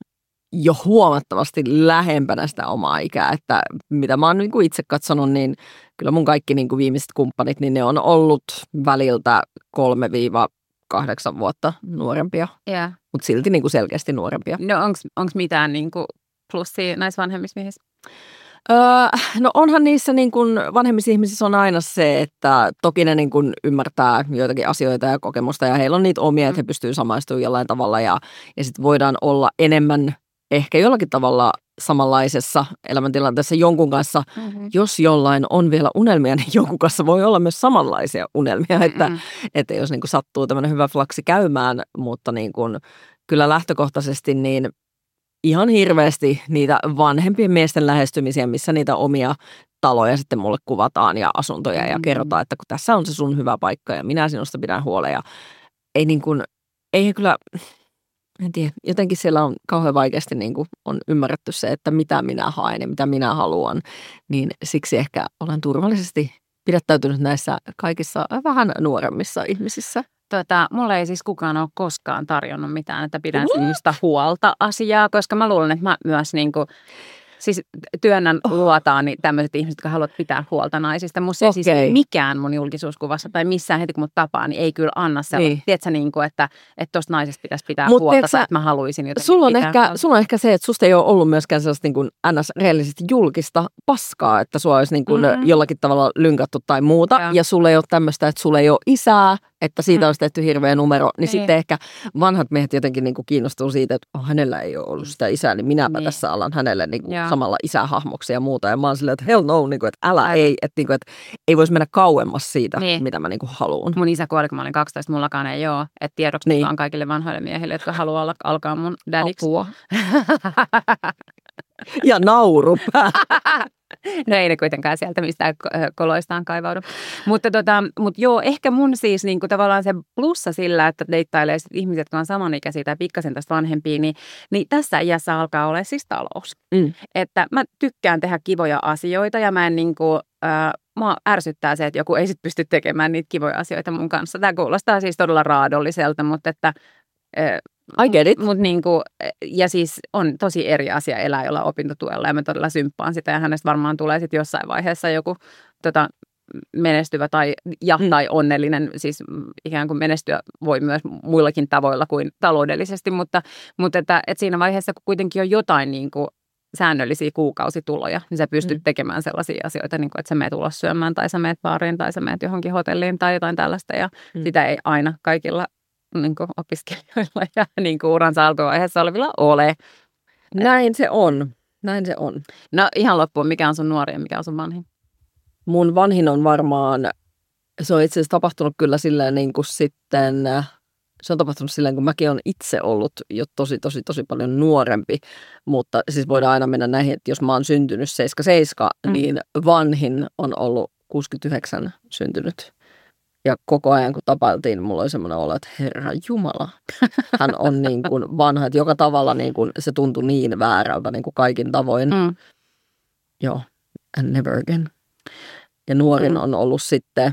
jo huomattavasti lähempänä sitä omaa ikää, että mitä mä oon niin kuin itse katsonut, niin kyllä mun kaikki niin kuin viimeiset kumppanit, niin ne on ollut väliltä 3-8 vuotta nuorempia, mutta silti niin kuin selkeästi nuorempia. No onko mitään niin kuin plussia näissä vanhemmissa miehissä? No onhan niissä niin kuin vanhemmissa ihmisissä on aina se, että toki ne niin kuin ymmärtää joitakin asioita ja kokemusta ja heillä on niitä omia, että he pystyy samaistumaan jollain tavalla ja sitten voidaan olla enemmän ehkä jollakin tavalla samanlaisessa elämäntilanteessa jonkun kanssa. Jos jollain on vielä unelmia, niin jonkun kanssa voi olla myös samanlaisia unelmia, että jos niin kuin sattuu tämmöinen hyvä flaksi käymään, mutta niin kuin, kyllä lähtökohtaisesti niin ihan hirveästi niitä vanhempien miesten lähestymisiä, missä niitä omia taloja sitten mulle kuvataan ja asuntoja ja kerrotaan, että kun tässä on se sun hyvä paikka ja minä sinusta pidän huolen ja ei niin kuin, ei kyllä, en tiedä, jotenkin siellä on kauhean vaikeasti niin kuin on ymmärretty se, että mitä minä haen ja mitä minä haluan, niin siksi ehkä olen turvallisesti pidättäytynyt näissä kaikissa vähän nuoremmissa ihmisissä. Mulle ei siis kukaan ole koskaan tarjonnut mitään, että pidän semmoista huolta asiaa, koska mä luulen, että mä myös niinku, siis työnnän luotaan niin tämmöiset ihmiset, jotka haluavat pitää huolta naisista. Musta ei siis mikään mun julkisuuskuvassa tai missään heti kun mut tapaa, niin ei kyllä anna sellaista. Niin. Tiedätkö niinku, että tosta naisesta pitäisi pitää huolta tai että mä haluaisin jotenkin sulla on ehkä se, että susta ei ole ollut myöskään sellaista niin kuin ns-reellisesti julkista paskaa, että sua olisi niin kuin jollakin tavalla lynkattu tai muuta. Ja sulla ei ole tämmöistä, että sulla ei ole isää, että siitä olisi tehty hirveä numero, niin sitten ehkä vanhat miehet jotenkin niin kuin kiinnostuu siitä, että hänellä ei ole ollut sitä isää, niin minäpä tässä alan hänelle niin kuin samalla isähahmoksi ja muuta. Ja mä oon silleen, että hell no, niin kuin, että älä ei, että, niin kuin, että ei voisi mennä kauemmas siitä, mitä mä niin kuin haluan. Mun isä kuoli, kun mä olin 12, mullakaan ei ole. Että tiedoksi vaan kaikille vanhoille miehille, jotka haluaa alkaa mun dadiksi. Apua. Ja nauru. No ei ne kuitenkaan sieltä mistään koloistaan kaivaudu. Mutta joo, ehkä mun siis niin kuin tavallaan se plussa sillä, että deittailee ihmiset, jotka on samanikäisiä tai pikkasen tästä vanhempia, niin tässä iässä alkaa olla siis talous. Että mä tykkään tehdä kivoja asioita ja mä en niin kuin, mua ärsyttää se, että joku ei sit pysty tekemään niitä kivoja asioita mun kanssa. Tämä kuulostaa siis todella raadolliselta, mutta että I get it. Niinku, ja siis on tosi eri asia elää jollain opintotuella ja mä todella symppaan sitä ja hänestä varmaan tulee sitten jossain vaiheessa joku menestyvä tai onnellinen, siis ikään kuin menestyä voi myös muillakin tavoilla kuin taloudellisesti, mutta että siinä vaiheessa kun kuitenkin on jotain niin kuin säännöllisiä kuukausituloja, niin sä pystyt tekemään sellaisia asioita, niin kuin, että sä meet ulos syömään tai sä meet baariin tai sä meet johonkin hotelliin tai jotain tällaista ja sitä ei aina kaikilla niin kuin opiskelijoilla ja niin kuin uransa alkuvaiheessa olevilla ole. Näin se on. No ihan loppuun, mikä on sun nuori ja mikä on sun vanhin? Mun vanhin on varmaan, se on itse asiassa tapahtunut kyllä silleen niin kuin sitten, se on tapahtunut silleen, kun mäkin olen itse ollut jo tosi paljon nuorempi, mutta siis voidaan aina mennä näihin, että jos mä oon syntynyt 77, niin vanhin on ollut 69 syntynyt. Ja koko ajan, kun tapailtiin, mulla oli semmoinen olo, että Herra Jumala, hän on niin kuin vanha, että joka tavalla niin kuin se tuntui niin väärältä niin kuin kaikin tavoin. Joo, and never again. Ja nuorin on ollut sitten,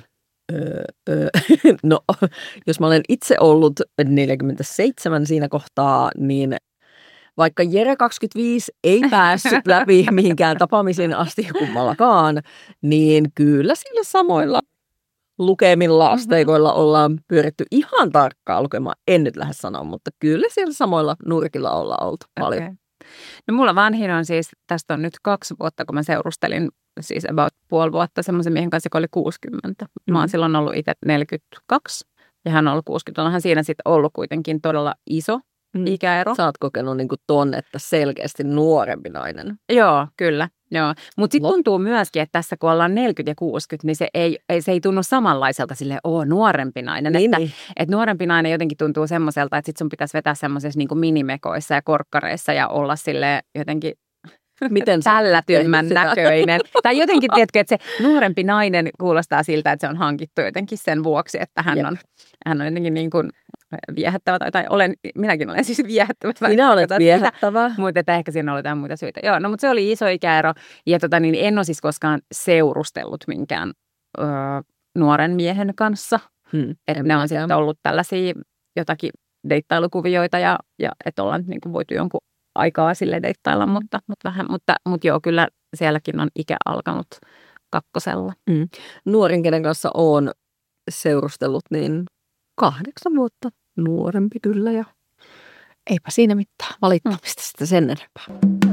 no jos mä olen itse ollut 47 siinä kohtaa, niin vaikka Jere 25 ei päässyt läpi mihinkään tapaamisiin asti kummallakaan, niin kyllä sillä samoilla lukemilla asteikoilla ollaan pyöritty ihan tarkkaan lukemaan. En nyt lähde sanoa, mutta kyllä siellä samoilla nurkilla ollaan oltu paljon. Okay. No mulla vanhin on siis, tästä on nyt 2 vuotta, kun mä seurustelin siis about puoli vuotta semmoisen miehen kanssa, joka oli 60. Mä oon silloin ollut itse 42 ja hän on ollut 60. Onhan siinä sitten ollut kuitenkin todella iso ikäero. Sä oot kokenut niin kuin ton, että selkeästi nuorempi nainen. Joo, kyllä. Mutta sitten tuntuu myöskin, että tässä kun ollaan 40 ja 60, niin se ei tunnu samanlaiselta silleen, nuorempi nainen. Niin. Että nuorempi nainen jotenkin tuntuu semmoiselta, että sit sun pitäisi vetää semmoisessa niin kuin minimekoissa ja korkkareissa ja olla silleen jotenkin miten tällätymmän näköinen. Tai jotenkin, tiedätkö, että se nuorempi nainen kuulostaa siltä, että se on hankittu jotenkin sen vuoksi, että hän on jotenkin niin kuin viehättävä, tai minäkin olen siis viehättävä. Minä olen viehättävä. Mutta että ehkä siinä oli jotain muita syitä. Joo, no mutta se oli iso ikäero, ja niin en ole siis koskaan seurustellut minkään nuoren miehen kanssa. Että ne on sitten ollut tällaisia jotakin deittailukuvioita, ja että ollaan niin kuin voitu jonkun aikaa sille deittailla, mutta vähän. Mutta joo, kyllä sielläkin on ikä alkanut 2. Nuorin, kenen kanssa olen seurustellut, niin 8 vuotta nuorempi kyllä ja eipä siinä mitään valittamista sitä sen enempää.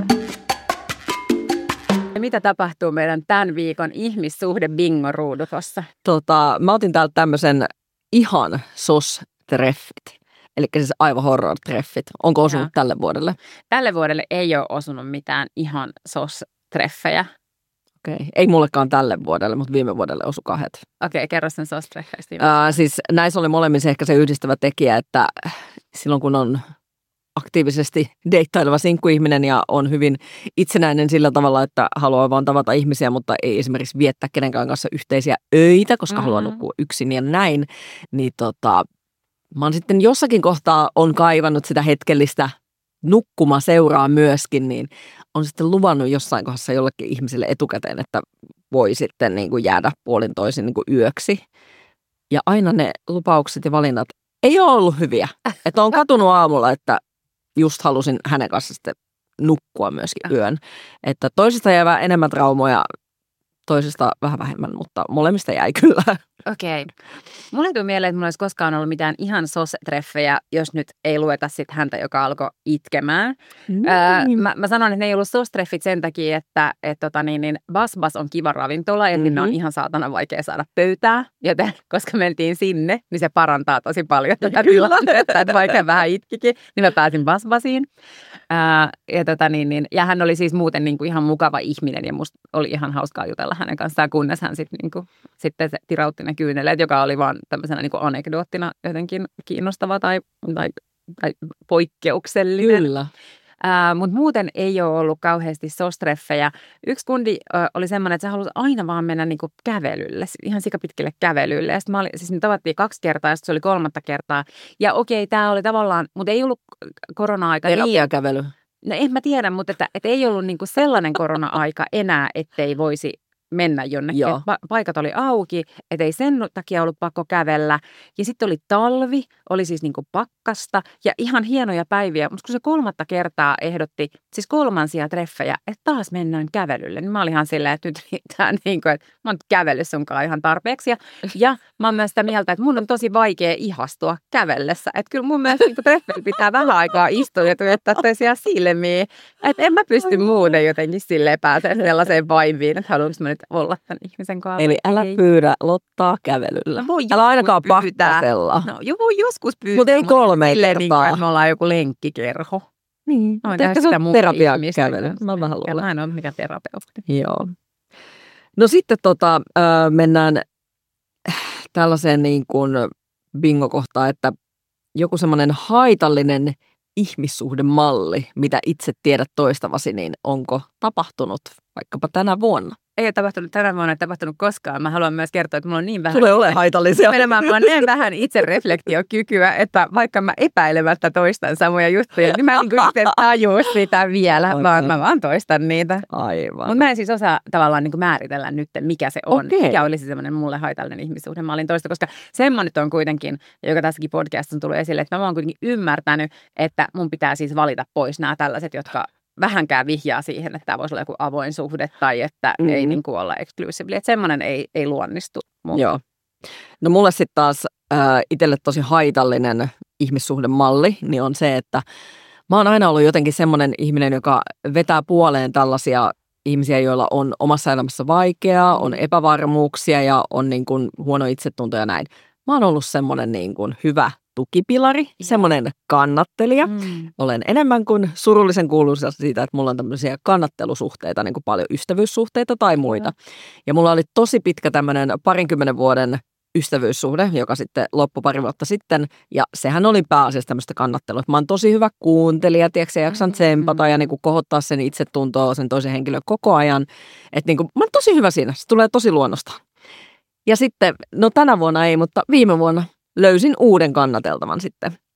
Mitä tapahtuu meidän tämän viikon ihmissuhde bingo-ruudukossa? Mä otin täältä tämmöisen ihan SOS-treffit, eli siis aivan horror-treffit. Onko osunut tälle vuodelle? Tälle vuodelle ei ole osunut mitään ihan SOS-treffejä. Okei, ei mullekaan tälle vuodelle, mutta viime vuodelle osui 2. Okei, kerro sen SOS-treffeistä. Siis näissä oli molemmissa ehkä se yhdistävä tekijä, että silloin kun on aktiivisesti deittaileva sinkkuihminen ja on hyvin itsenäinen sillä tavalla, että haluaa vaan tavata ihmisiä, mutta ei esimerkiksi viettää kenenkään kanssa yhteisiä öitä, koska haluaa nukkua yksin ja näin, niin mä oon sitten jossakin kohtaa on kaivannut sitä hetkellistä nukkumaseuraa myöskin, niin on sitten luvannut jossain kohdassa jollekin ihmiselle etukäteen, että voi sitten niin kuin jäädä puolin toisin niin kuin yöksi. Ja aina ne lupaukset ja valinnat ei ole ollut hyviä. Että on katunut aamulla, että just halusin hänen kanssa sitten nukkua myöskin yön. Että toisesta jäi vähän enemmän traumoja, toisesta vähän vähemmän, mutta molemmista jäi kyllä. Okei. Mulle ei tule mieleen, että mulla olisi koskaan ollut mitään ihan SOS-treffejä, jos nyt ei lueta sit häntä, joka alkoi itkemään. Mä sanon, että ne ei ollut SOS-treffit sen takia, että Bas on kiva ravintola ja sinne on ihan saatana vaikea saada pöytää. Joten koska mentiin sinne, niin se parantaa tosi paljon tätä tilannetta, että vaikka vähän itkikin, niin mä pääsin Basiin. Ja hän oli siis muuten niin kuin ihan mukava ihminen ja musta oli ihan hauskaa jutella hänen kanssaan, kunnes hän sitten se tirautti ne kyyneleet, joka oli vaan tämmöisenä niin kuin anekdoottina jotenkin kiinnostava tai poikkeuksellinen. Kyllä. Mutta muuten ei ole ollut kauheasti SOS-treffejä. Yksi kundi oli semmoinen, että se halusi aina vaan mennä niinku kävelylle, ihan sikapitkälle kävelylle. Ja sitten me tavattiin 2 kertaa ja sitten se oli 3. kertaa. Ja okei, tämä oli tavallaan, mutta ei ollut korona-aika. Ei kävely. No en mä tiedä, mutta että ei ollut niinku sellainen korona-aika enää, ettei voisi mennä jonnekin. Paikat oli auki, ettei sen takia ollut pakko kävellä. Ja sitten oli talvi, oli siis niinku pakkasta ja ihan hienoja päiviä. Mutta kun se 3. kertaa ehdotti, siis 3. treffejä, että taas mennään kävelylle, niin mä olin ihan silleen, että nyt riittää niinku, että mä oon kävellyt sunkaan ihan tarpeeksi. Ja mä oon myös sitä mieltä, että mun on tosi vaikea ihastua kävellessä. Että kyllä mun mielestä niinku treffeillä pitää vähän aikaa istua ja tuijottaa toisiaan silmiin. Että en mä pysty muuten jotenkin silleen pääsemään sellaiseen vaiviin, että haluanko mä nyt olla tämän ihmisen kanssa. Eli älä pyydä Lottaa kävelyllä. No, älä ainakaan pakkasella. No voi joskus pyytää. Mutta ei 3 kertaa. Niin, että me ollaan joku lenkkikerho. Niin. Ehkä se on terapiakävely. Mä vähän luulen. Mä en ole mikään terapeutti. Joo. No sitten mennään tällaiseen niin kuin bingo-kohtaan, että joku semmoinen haitallinen ihmissuhdemalli, mitä itse tiedät toistavasi, niin onko tapahtunut vaikkapa tänä vuonna? Ei ole tapahtunut tänä vuonna, ei tapahtunut koskaan. Mä haluan myös kertoa, että mulla on niin vähän... Sulle ole haitallisia. Mulla on niin vähän itsereflektiokykyä, että vaikka mä epäilemättä toistan samoja juttuja, niin mä en itse tajua sitä vielä, vaan mä vaan toistan niitä. Aivan. Mutta mä en siis osaa tavallaan niin kuin määritellä nyt, mikä se on. Okay. Mikä olisi semmoinen mulle haitallinen ihmissuhde. Mä olin toista, koska semmoinen on kuitenkin, joka tässäkin podcastissa on tullut esille, että mä oon kuitenkin ymmärtänyt, että mun pitää siis valita pois nämä tällaiset, jotka vähänkään vihjaa siihen, että tämä voisi olla joku avoin suhde tai että ei niin kuin olla exclusively. Että semmoinen ei luonnistu. Joo. No mulle sitten taas itselle tosi haitallinen ihmissuhdemalli niin on se, että mä oon aina ollut jotenkin semmoinen ihminen, joka vetää puoleen tällaisia ihmisiä, joilla on omassa elämässä vaikeaa, on epävarmuuksia ja on niin kuin huono itsetunto ja näin. Mä oon ollut semmoinen niin kuin hyvä tukipilari, semmoinen kannattelija. Olen enemmän kuin surullisen kuuluisa siitä, että mulla on tämmöisiä kannattelusuhteita, niin kuin paljon ystävyyssuhteita tai muita. Ja mulla oli tosi pitkä tämmöinen 20 vuoden ystävyyssuhde, joka sitten loppui 2 vuotta sitten. Ja sehän oli pääasiassa tämmöistä kannattelua. Mä oon tosi hyvä kuuntelija, tiedätkö, ja jaksan tsempata ja niin kuin kohottaa sen itsetuntoa sen toisen henkilön koko ajan. Että niin kuin, mä oon tosi hyvä siinä, se tulee tosi luonnostaan. Ja sitten, no tänä vuonna ei, mutta viime vuonna löysin uuden kannateltavan sitten.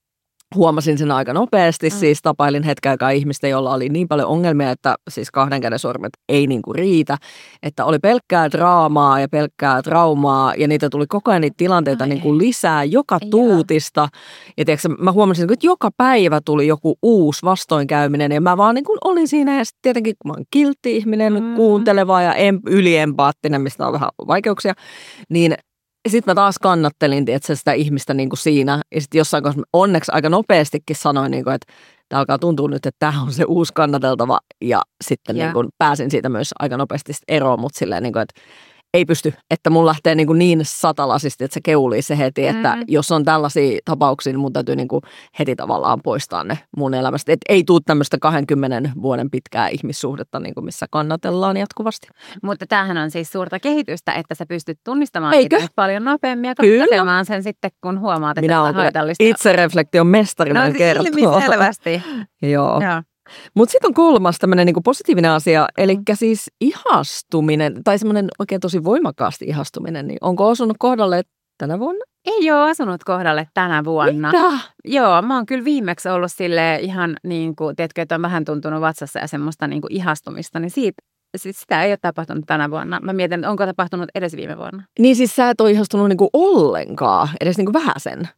huomasin sen aika nopeasti, siis tapailin hetken aikaa ihmistä, jolla oli niin paljon ongelmia, että siis 2 käden sormet ei niinku riitä, että oli pelkkää draamaa ja pelkkää traumaa ja niitä tuli koko ajan niitä tilanteita niinku lisää joka tuutista. Ja tiedätkö, mä huomasin, että joka päivä tuli joku uusi vastoinkäyminen ja mä vaan niinku olin siinä ja sitten tietenkin kun mä oon kiltti ihminen, kuunteleva ja yliempaattinen, mistä on vähän vaikeuksia, niin sitten mä taas kannattelin sitä ihmistä niin kuin siinä. Ja sitten jossain kohdassa onneksi aika nopeastikin sanoin, niin kuin, että tämä alkaa tuntua nyt, että tämä on se uusi kannateltava. Ja sitten niin kuin, pääsin siitä myös aika nopeasti eroon, mutta silleen, niin kuin, että ei pysty. Että mun lähtee niin satalasisesti, että se keulii se heti. Että jos on tällaisia tapauksia, niin mun täytyy niin kuin heti tavallaan poistaa ne mun elämästä. Että ei tule tämmöistä 20 vuoden pitkää ihmissuhdetta, niin kuin missä kannatellaan jatkuvasti. Mutta tämähän on siis suurta kehitystä, että sä pystyt tunnistamaan itse paljon nopeammin ja katselemaan sen sitten, kun huomaat, että minä olen haitallista. Itsereflektion mestarina kertoo. Selvästi. Joo. Mutta sitten on 3. tämmöinen niinku positiivinen asia, eli siis ihastuminen, tai semmoinen oikein tosi voimakkaasti ihastuminen, niin onko osunut kohdalle tänä vuonna? Ei ole osunut kohdalle tänä vuonna. Mitä? Joo, mä oon kyllä viimeksi ollut silleen ihan niin kuin, tiedätkö, että on vähän tuntunut vatsassa ja semmoista niin kuin ihastumista, niin sitä ei ole tapahtunut tänä vuonna. Mä mietin, että onko tapahtunut edes viime vuonna. Niin siis sä et ole ihastunut niinku ollenkaan, edes niinku vähäsen.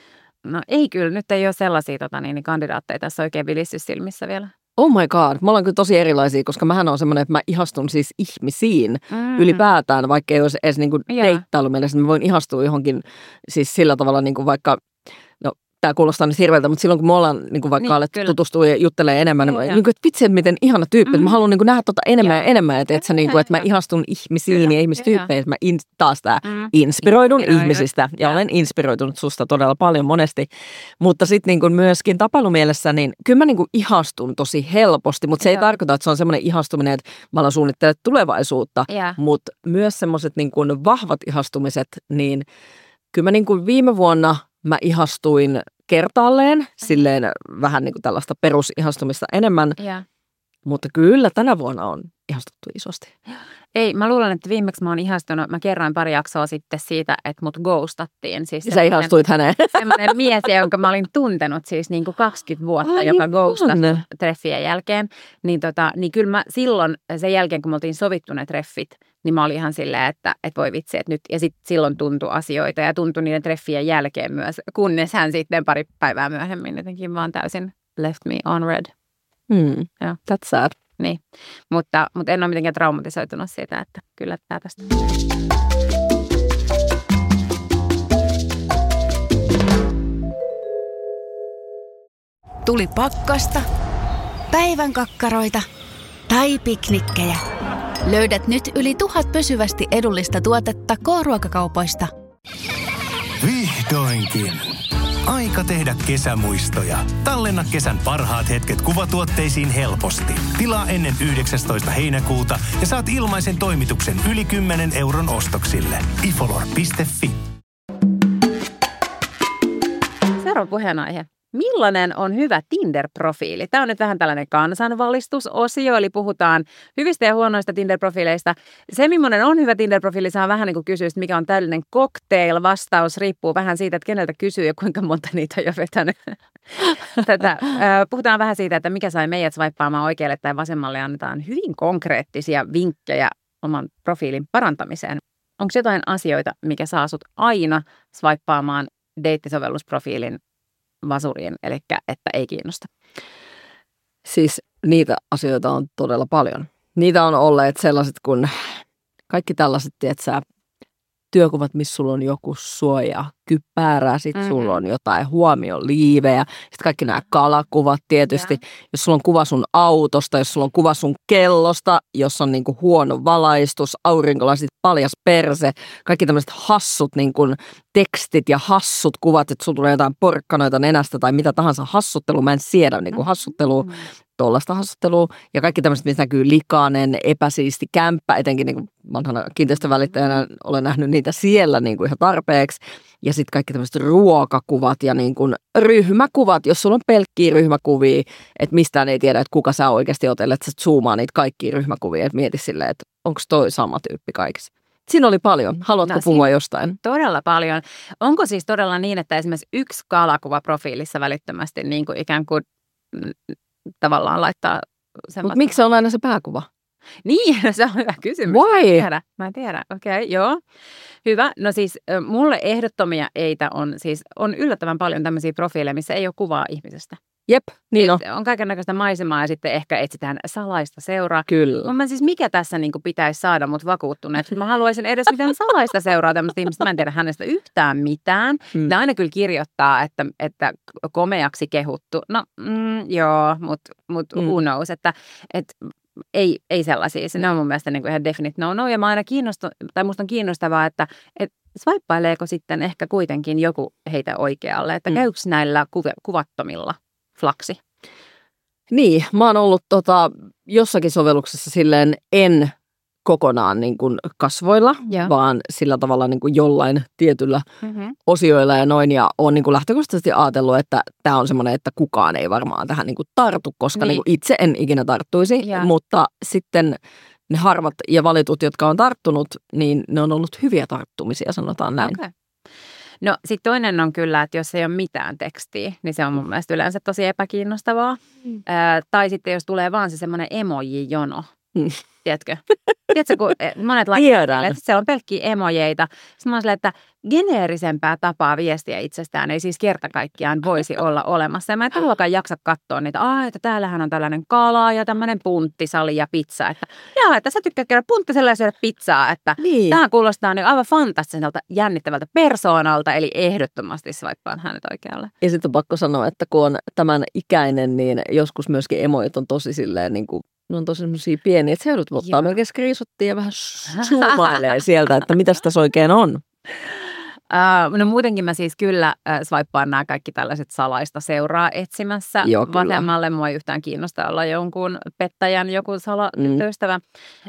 No ei kyllä, nyt ei ole sellaisia kandidaatteja tässä oikein vilistys silmissä vielä. Oh my god, me ollaan kyllä tosi erilaisia, koska mähän on semmoinen, että mä ihastun siis ihmisiin ylipäätään, vaikka ei olisi edes niinku deittailu mielessä, mä voin ihastua johonkin siis sillä tavalla niinku vaikka, no tämä kuulostaa nyt hirveältä, mutta silloin kun me ollaan niinku vaikka alettu tutustua ja juttelee enemmän, niinku, että vitsi, miten ihana tyyppi, että mä haluan niinku nähdä enemmän ja enemmän, että niinku, että mä ihastun ihmisiin ja ihmistyyppeihin, että mä taas tää inspiroidun ihmisistä ja olen inspiroitunut susta todella paljon monesti, mutta sitten niinku myöskin tapailumielessä, niin kyllä mä niinku ihastun tosi helposti, mutta se ei tarkoita, että se on semmoinen ihastuminen, että mä alan suunnittelemaan tulevaisuutta, mutta myös semmoiset niinku vahvat ihastumiset, niin kyllä mä niinku viime vuonna mä ihastuin kertaalleen, silleen vähän niin kuin tällaista perusihastumista enemmän, mutta kyllä tänä vuonna on ihastuttu isosti. Ei, mä luulen, että viimeksi mä oon ihastunut, mä kerroin pari jaksoa sitten siitä, että mut ghostattiin. Siis sä ihastuit häneen. Semmoinen mies, jonka mä olin tuntenut siis niin kuin 20 vuotta, joka ghostasi treffien jälkeen. Niin kyllä mä silloin, sen jälkeen kun me oltiin sovittu ne treffit, niin mä olin ihan silleen, että voi vitsi, että nyt. Ja sitten silloin tuntui asioita ja tuntui niiden treffien jälkeen myös, kunnes hän sitten pari päivää myöhemmin jotenkin vaan täysin left me on red. That's sad. Niin, mutta en ole mitenkään traumatisoitunut siitä, että kyllä tämä tästä. Tuli pakkasta, päivän kakkaroita tai piknikkejä. Löydät nyt yli 1000 pysyvästi edullista tuotetta K-ruokakaupoista. Vihdoinkin! Aika tehdä kesämuistoja. Tallenna kesän parhaat hetket kuvatuotteisiin helposti. Tilaa ennen 19. heinäkuuta ja saat ilmaisen toimituksen yli 10 € ostoksille. ifolor.fi. Seuraava puheenaihe. Millainen on hyvä Tinder-profiili? Tämä on nyt vähän tällainen kansanvalistusosio, eli puhutaan hyvistä ja huonoista Tinder-profiileista. Se, millainen on hyvä Tinder-profiili, saa vähän niin kuin kysyä, mikä on täydellinen cocktail. Vastaus riippuu vähän siitä, että keneltä kysyy ja kuinka monta niitä on jo vetänyt. Puhutaan vähän siitä, että mikä sai meidät swipaamaan oikealle tai vasemmalle, ja annetaan hyvin konkreettisia vinkkejä oman profiilin parantamiseen. Onko jotain asioita, mikä saa sut aina swipaamaan deittisovellusprofiilin vasuriin, eli että ei kiinnosta? Siis niitä asioita on todella paljon. Niitä on olleet sellaiset kuin kaikki tällaiset, tietsä, työkuvat, missä sulla on joku suoja kypärää, sitten sulla on jotain huomioliivejä, sitten kaikki nämä kalakuvat tietysti, jos sulla on kuva sun autosta, jos sulla on kuva sun kellosta, jos on niinku huono valaistus, aurinkolasit, paljas perse, kaikki tämmöiset hassut niinku tekstit ja hassut kuvat, että sulla tulee jotain porkkanoita nenästä tai mitä tahansa hassuttelua, mä en siedä niinku hassuttelua, tuollaista hassuttelua ja kaikki tämmöiset, missä näkyy likainen, epäsiisti kämppä, etenkin niin vanhana kiinteistövälittäjänä olen nähnyt niitä siellä niin kuin ihan tarpeeksi. Ja sitten kaikki tämmöiset ruokakuvat ja niin kuin ryhmäkuvat, jos sulla on pelkkiä ryhmäkuvia, että mistään ei tiedä, että kuka sä oikeasti oot, että sä zoomaa niitä kaikkia ryhmäkuvia, että mieti silleen, että onko toi sama tyyppi kaikissa. Siinä oli paljon. Haluatko puhua jostain? Todella paljon. Onko siis todella niin, että esimerkiksi yksi kalakuva profiilissa välittömästi niin kuin ikään kuin tavallaan laittaa semmoista? Mutta miksi se on aina se pääkuva? Niin, se on hyvä kysymys. Why? Mä en tiedä. Okei, joo. Hyvä. No siis mulle ehdottomia eitä on yllättävän paljon tämmöisiä profiileja, missä ei ole kuvaa ihmisestä. Jep, niin on. On kaikennäköistä maisemaa ja sitten ehkä etsitään salaista seuraa. Kyllä. Mä siis mikä tässä niin kuin pitäisi saada mut vakuuttuneeksi? Mä haluaisin edes mitään salaista seuraa tämmöistä ihmistä. Mä en tiedä hänestä yhtään mitään. Ne aina kyllä kirjoittaa, että komeaksi kehuttu. No joo, mutta who knows, että ei sellaisia. Ne on mun mielestä niin kuin ihan definite no. Ja mä aina musta on kiinnostavaa, että swipeileeko sitten ehkä kuitenkin joku heitä oikealle. Että käykö näillä kuvattomilla flaksi? Niin, mä oon ollut jossakin sovelluksessa silleen en kokonaan niin kuin kasvoilla, vaan sillä tavalla niin kuin jollain tietyllä osioilla ja noin. Ja oon niin kuin lähtökohtaisesti ajatellut, että tämä on semmoinen, että kukaan ei varmaan tähän niin kuin tartu, koska niin kuin itse en ikinä tarttuisi. Mutta sitten ne harvat ja valitut, jotka on tarttunut, niin ne on ollut hyviä tarttumisia, sanotaan näin. Okay. No sitten toinen on kyllä, että jos ei ole mitään tekstiä, niin se on mun mielestä yleensä tosi epäkiinnostavaa. Tai sitten jos tulee vaan se semmoinen emoji-jono. Tiedätkö, kun monet laittaa, että siellä on pelkkiä emojeita. Sitten mä oon silleen, että geneerisempää tapaa viestiä itsestään ei siis kerta kaikkiaan voisi olla olemassa. Ja mä en todellakaan jaksa katsoa niitä, että täällähän on tällainen kala ja tämmöinen punttisali ja pizza. Että sä tykkäät käydä punttisella ja syödä pizzaa. Että tämähän kuulostaa niin aivan fantastiselta, jännittävältä persoonalta, eli ehdottomasti swipeaan hänet oikealle. Ja sitten on pakko sanoa, että kun on tämän ikäinen, niin joskus myöskin emojit on tosi silleen niin kuin ne on tosi sellaisia pieniä, että se joudut ottaa melkein screenshottia ja vähän zoomailee sieltä, että mitäs tässä oikein on. No muutenkin mä siis kyllä swipaan nämä kaikki tällaiset salaista seuraa etsimässä. Vasemmalle mua ei yhtään kiinnosta olla jonkun pettäjän, joku salatyttöystävä.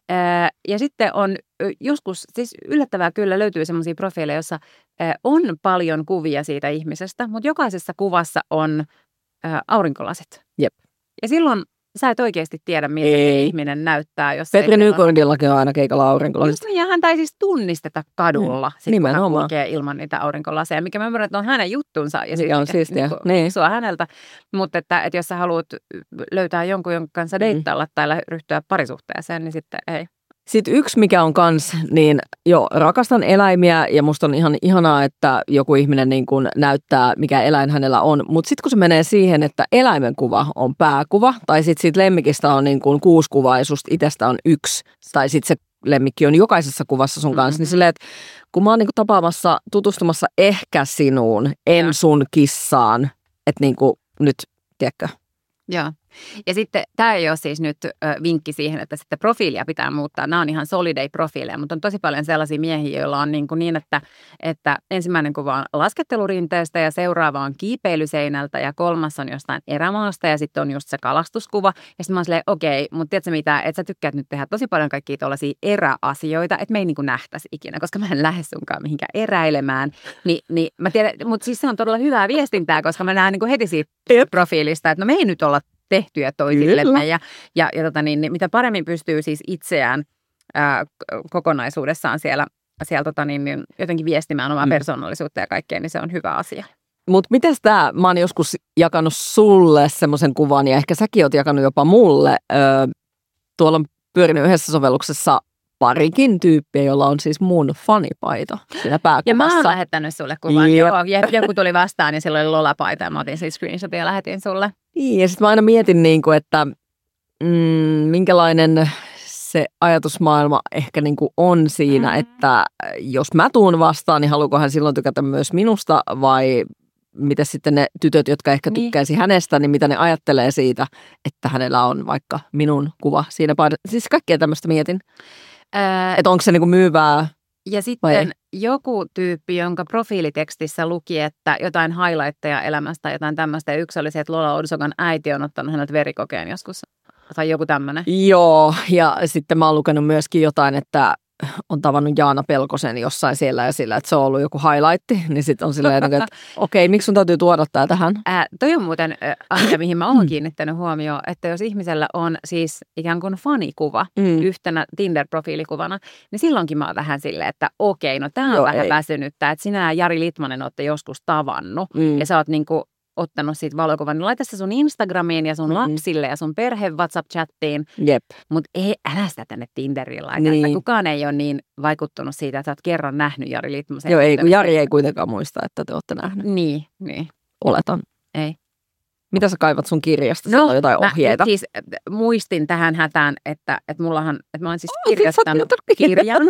Ja sitten on joskus, siis yllättävää kyllä löytyy semmoisia profiileja, joissa on paljon kuvia siitä ihmisestä, mutta jokaisessa kuvassa on aurinkolasit. Jep. Ja silloin sä et oikeasti tiedä, miltä ihminen näyttää. Jos Petri Nykordillakin on aina keikalla aurinkolasit. Ja hän ei siis tunnisteta kadulla, kun hän kulkee ilman niitä aurinkolaseja, mikä mä ymmärrän, että on hänen juttunsa. Ja mikä on siistiä. Niin. Sua häneltä. Mutta että jos sä haluat löytää jonkun, jonka kanssa deittailla tai ryhtyä parisuhteeseen, niin sitten ei. Sitten yksi, mikä on kans, niin rakastan eläimiä ja musta on ihan ihanaa, että joku ihminen niin kuin näyttää, mikä eläin hänellä on. Mutta sitten kun se menee siihen, että eläimen kuva on pääkuva, tai sitten siitä lemmikistä on niin kuin 6 kuvaa ja susta itsestä on 1, tai sitten se lemmikki on jokaisessa kuvassa sun kanssa, niin silleen, että kun mä oon niin kuin tapaamassa, tutustumassa ehkä sinuun, en sun kissaan, että niin kuin nyt, tiedätkö? Joo. Ja sitten tämä ei ole siis nyt vinkki siihen, että sitten profiilia pitää muuttaa. Nämä on ihan Soliday-profiileja, mutta on tosi paljon sellaisia miehiä, joilla on niin, että ensimmäinen kuva on laskettelurinteestä ja seuraava on kiipeilyseinältä ja kolmas on jostain erämaasta ja sitten on just se kalastuskuva. Ja sitten mä oon silleen, okei, mutta tiedätkö mitä, että sä tykkäät nyt tehdä tosi paljon kaikkia tuollaisia eräasioita, että me ei niin kuin nähtäisi ikinä, koska mä en lähde sunkaan mihinkään eräilemään. Niin mä tiedän, mutta siis se on todella hyvää viestintää, koska mä näen niin kuin heti siitä profiilista, että no me ei nyt olla tehtyjä toisillemme ja niin, mitä paremmin pystyy siis itseään kokonaisuudessaan siellä niin jotenkin viestimään omaa persoonallisuutta ja kaikkea, niin se on hyvä asia. Mutta mites tää, mä oon joskus jakanut sulle semmoisen kuvan ja ehkä säkin oot jakanut jopa mulle. Tuolla on pyörinyt yhdessä sovelluksessa parikin tyyppiä, jolla on siis mun fanipaita siinä pääkuvassa. Ja mä oon lähettänyt sulle kuvan. Joo, joku tuli vastaan ja sillä oli lolapaita ja mä otin siis screenshotin ja lähetin sulle. Niin, ja sitten mä aina mietin, niinku, että minkälainen se ajatusmaailma ehkä niinku on siinä, että jos mä tuun vastaan, niin haluuko hän silloin tykätä myös minusta vai mitä sitten ne tytöt, jotka ehkä tykkäisi hänestä, niin mitä ne ajattelee siitä, että hänellä on vaikka minun kuva siinä paidassa. Siis kaikkea tämmöistä mietin. Että onko se niinku myyvää? Ja sitten joku tyyppi, jonka profiilitekstissä luki, että jotain highlightteja elämästä, jotain tämmöistä. Ja yksi oli se, että Lola Odsokan äiti on ottanut häneltä verikokeen joskus. Tai joku tämmöinen. Joo, ja sitten mä oon lukenut myöskin jotain, että on tavannut Jaana Pelkosen jossain siellä ja sillä, että se on ollut joku highlight, niin sitten on silleen, että okei, miksi sun täytyy tuoda tää tähän? Toi on muuten asia, mihin mä oon kiinnittänyt huomioon, että jos ihmisellä on siis ikään kuin fanikuva yhtenä Tinder-profiilikuvana, niin silloinkin mä oon vähän silleen, että okei, no tää on vähän väsynyttä, että sinä ja Jari Litmanen olette joskus tavannut ja sä oot niinku ottanut siitä valokuvan, niin laita se sun Instagramiin ja sun lapsille ja sun perhe WhatsApp-chattiin. Jep. Mutta älä sitä tänne Tinderiin laita. Niin. Kukaan ei ole niin vaikuttunut siitä, että sä oot kerran nähnyt Jari Litmasen. Joo, ei, kun Jari ei kuitenkaan muista, että te olette nähnyt. Niin. Oletan. Ei. Mitä sä kaivat sun kirjasta? No, jotain ohjeita? Siis muistin tähän hätään, että mä oon siis kirjoittanut kirjan,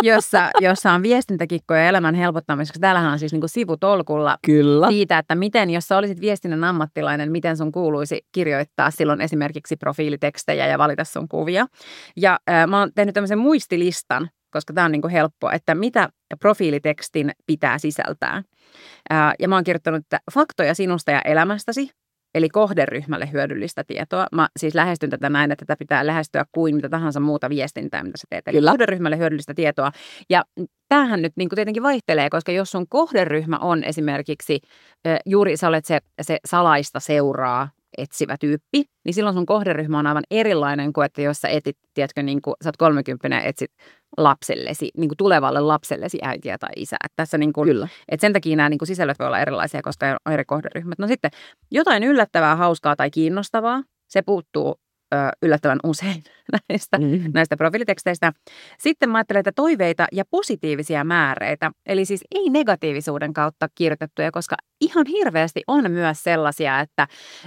jossa on viestintäkikkoja elämän helpottamiseksi. Täällähän on siis niinku sivutolkulla siitä, että miten, jos sä olisit viestinnän ammattilainen, miten sun kuuluisi kirjoittaa silloin esimerkiksi profiilitekstejä ja valita sun kuvia. Ja mä oon tehnyt tämmöisen muistilistan, koska tää on niinku helppoa, että mitä profiilitekstin pitää sisältää. Ja mä oon kirjoittanut faktoja sinusta ja elämästäsi. Eli kohderyhmälle hyödyllistä tietoa. Mä siis lähestyn tätä näin, että tätä pitää lähestyä kuin mitä tahansa muuta viestintää, mitä sä teet. Eli kohderyhmälle hyödyllistä tietoa. Ja tämähän nyt niin kuin tietenkin vaihtelee, koska jos sun kohderyhmä on esimerkiksi, juuri sä olet se salaista seuraa etsivä tyyppi, niin silloin sun kohderyhmä on aivan erilainen kuin, että jos sä etit, tiedätkö, niin kuin, sä oot 30 ja etsit lapsellesi, niin kuin tulevalle lapsellesi äitiä tai isää. Että tässä niin kuin, että sen takia nämä niin kuin sisällöt voi olla erilaisia, koska on eri kohderyhmät. No sitten jotain yllättävää, hauskaa tai kiinnostavaa, se puuttuu yllättävän usein näistä profiiliteksteistä. Sitten mä ajattelen, että toiveita ja positiivisia määreitä, eli siis ei negatiivisuuden kautta kirjoitettuja, koska ihan hirveästi on myös sellaisia, että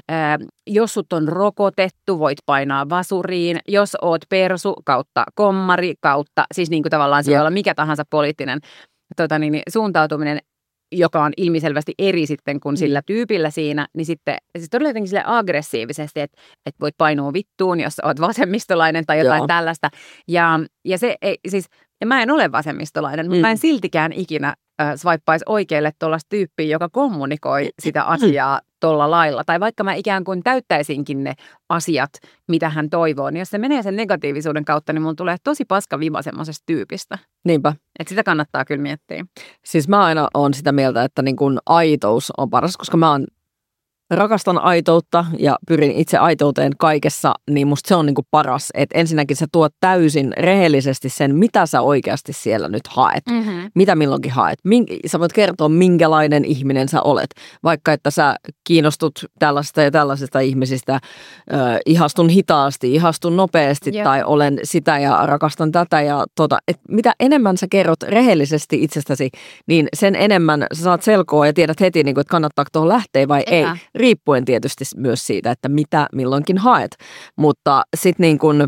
jos sut on rokotettu, voit painaa vasuriin, jos oot persu kautta kommari kautta, siis niin kuin tavallaan se voi olla mikä tahansa poliittinen suuntautuminen, joka on ilmiselvästi eri sitten kuin sillä tyypillä siinä, niin sitten siis todella jotenkin sille aggressiivisesti, että voit painua vittuun, jos olet vasemmistolainen tai jotain tällaista. Ja se ei, siis, ja mä en ole vasemmistolainen, mutta mä en siltikään ikinä swipeaisi oikealle tuollaista tyyppiä, joka kommunikoi sitä asiaa tuolla lailla. Tai vaikka mä ikään kuin täyttäisinkin ne asiat, mitä hän toivoo, niin jos se menee sen negatiivisuuden kautta, niin mun tulee tosi paska vima semmoisesta tyypistä. Niinpä. Että sitä kannattaa kyllä miettiä. Siis mä aina olen sitä mieltä, että niin kun aitous on paras, koska rakastan aitoutta ja pyrin itse aitouteen kaikessa, niin musta se on niin kuin paras. Että ensinnäkin sä tuot täysin rehellisesti sen, mitä sä oikeasti siellä nyt haet. Mitä milloinkin haet. Sä voit kertoa, minkälainen ihminen sä olet. Vaikka, että sä kiinnostut tällaisista ja tällaisista ihmisistä, ihastun hitaasti, ihastun nopeasti tai olen sitä ja rakastan tätä. Ja et mitä enemmän sä kerrot rehellisesti itsestäsi, niin sen enemmän sä saat selkoa ja tiedät heti, niin kuin, että kannattaako tuohon lähteä vai ei. Riippuen tietysti myös siitä, että mitä milloinkin haet. Mutta sitten niin kun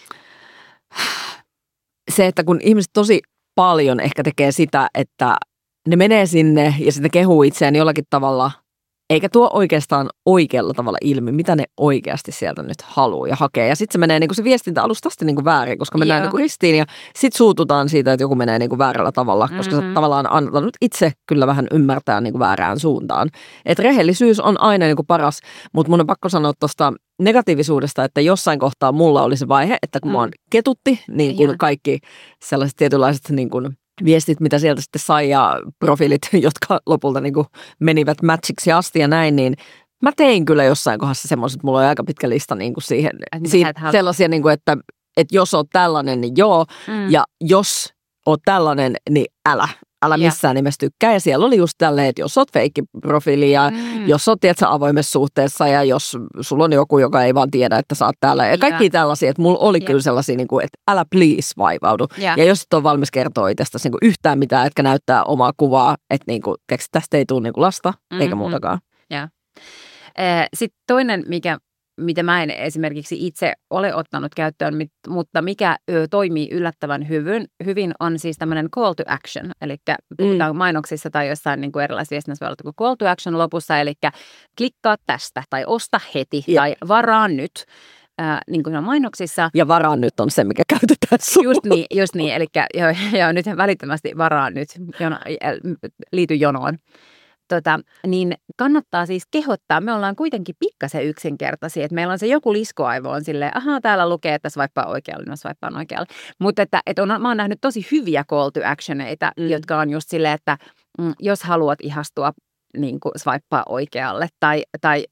se, että kun ihmiset tosi paljon ehkä tekee sitä, että ne menee sinne ja sitten kehuu itseään jollakin tavalla, eikä tuo oikeastaan oikealla tavalla ilmi, mitä ne oikeasti sieltä nyt haluaa ja hakee. Ja sitten se menee niin kuin se viestintä alustasti niin kuin väärin, koska mennään niin kuin ristiin ja sitten suututaan siitä, että joku menee niin kuin väärällä tavalla, koska sä tavallaan antanut itse kyllä vähän ymmärtää niin kuin väärään suuntaan. Että rehellisyys on aina niin kuin paras, mutta mun on pakko sanoa tuosta negatiivisuudesta, että jossain kohtaa mulla oli se vaihe, että kun mua ketutti, niin kuin kaikki sellaiset tietynlaiset niin kuin viestit, mitä sieltä sitten sai ja profiilit, jotka lopulta niin kuin menivät matchiksi asti ja näin, niin mä tein kyllä jossain kohdassa semmoiset, mulla oli aika pitkä lista niin kuin siihen sellaisia, niin kuin, että jos oot tällainen, niin joo, ja jos oot tällainen, niin älä missään nimessä tykkää. Ja siellä oli just tälleen, että jos oot feikkiprofiili ja jos oot avoimessa suhteessa ja jos sulla on joku, joka ei vaan tiedä, että sä oot täällä. Ja kaikki tällaisia, että mulla oli kyllä sellaisia, niin kuin, että älä please vaivaudu. Ja jos et ole valmis kertoa itsestäsi niin yhtään mitään, etkä näyttää omaa kuvaa, että niin kuin, tästä ei tule niin kuin lasta eikä muutakaan. Sitten toinen, mitä mä en esimerkiksi itse ole ottanut käyttöön, mutta mikä toimii yllättävän hyvin, on siis tämmöinen call to action. Eli puhutaan mainoksissa tai jossain niin kuin erilaisissa viestinnässä voi olla kuin call to action lopussa, eli klikkaa tästä tai osta heti tai varaa nyt. Niin kuin on mainoksissa. Ja varaa nyt on se, mikä käytetään sulla. Just niin. Eli nyt välittömästi varaa nyt, liity jonoon. niin kannattaa siis kehottaa. Me ollaan kuitenkin pikkasen yksinkertaisia, että meillä on se joku liskoaivo on silleen, täällä lukee, että swipea oikealle, no swipea oikealle. Mutta mä oon nähnyt tosi hyviä call to actioneita, jotka on just silleen, että jos haluat ihastua, niin kuin swipea oikealle tai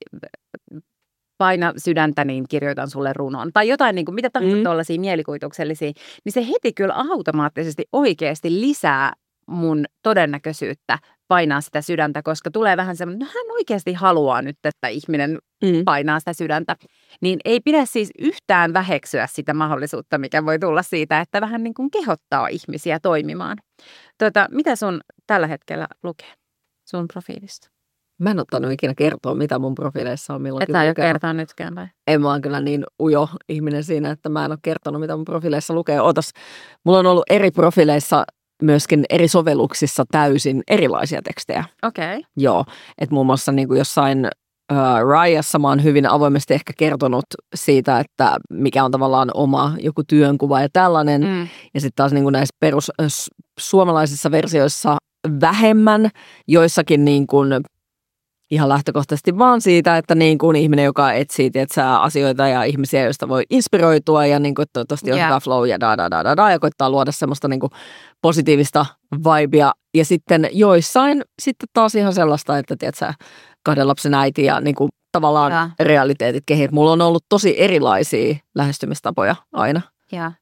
paina sydäntä, niin kirjoitan sulle runon. Tai jotain, niin kuin, mitä tahansa tuollaisia mielikuvituksellisia, niin se heti kyllä automaattisesti oikeasti lisää mun todennäköisyyttä painaa sitä sydäntä, koska tulee vähän semmoinen, hän oikeasti haluaa nyt, että ihminen painaa sitä sydäntä. Niin ei pidä siis yhtään väheksyä sitä mahdollisuutta, mikä voi tulla siitä, että vähän niin kuin kehottaa ihmisiä toimimaan. Mitä sun tällä hetkellä lukee sun profiilista? Mä en ottanut ikinä kertoa, mitä mun profiileissa on milloinkin. Et sä jo kertoa nytkään vai? En mä oon kyllä niin ujo ihminen siinä, että mä en ole kertonut, mitä mun profiileissa lukee. Mulla on ollut eri profiileissa myöskin eri sovelluksissa täysin erilaisia tekstejä. Okei. Okay. Joo, että muun muassa niin kuin jossain Rayassa mä oon hyvin avoimesti ehkä kertonut siitä, että mikä on tavallaan oma joku työnkuva ja tällainen. Ja sitten taas niin kuin näissä perus suomalaisissa versioissa vähemmän, joissakin niin kuin ihan lähtökohtaisesti vaan siitä, että niin kuin ihminen, joka etsii asioita ja ihmisiä, joista voi inspiroitua ja niin kuin toivottavasti on hyvä flow ja ja koittaa luoda semmoista niin kuin positiivista vibea. Ja sitten joissain sitten taas ihan sellaista, että tiedätkö, 2 lapsen äiti ja niin kuin tavallaan realiteetit kehit. Mulla on ollut tosi erilaisia lähestymistapoja aina. Joo.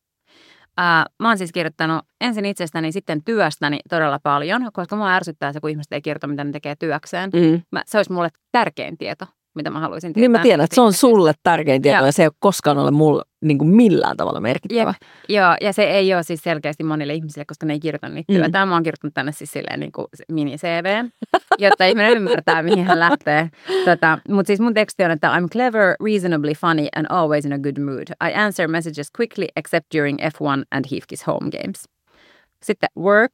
Mä oon siis kirjoittanut ensin itsestäni, sitten työstäni todella paljon, koska mua ärsyttää se, kun ihmiset ei kerto, mitä ne tekee työkseen. Se olisi mulle tärkein tieto, mitä mä haluaisin tietää. Niin mä tiedän, että se on sulle tärkein tieto ja se ei ole koskaan ole mulle niin kuin millään tavalla merkittävä. Joo, ja se ei ole siis selkeästi monille ihmisille, koska ne ei kirjoita niitä työtä. Mä oon kirjoittanut tänne siis silleen niin kuin mini-CV, jotta ihminen ymmärtää, mihin hän lähtee. Mutta siis mun teksti on, että I'm clever, reasonably funny and always in a good mood. I answer messages quickly except during F1 and Heifki's home games. Sitten work,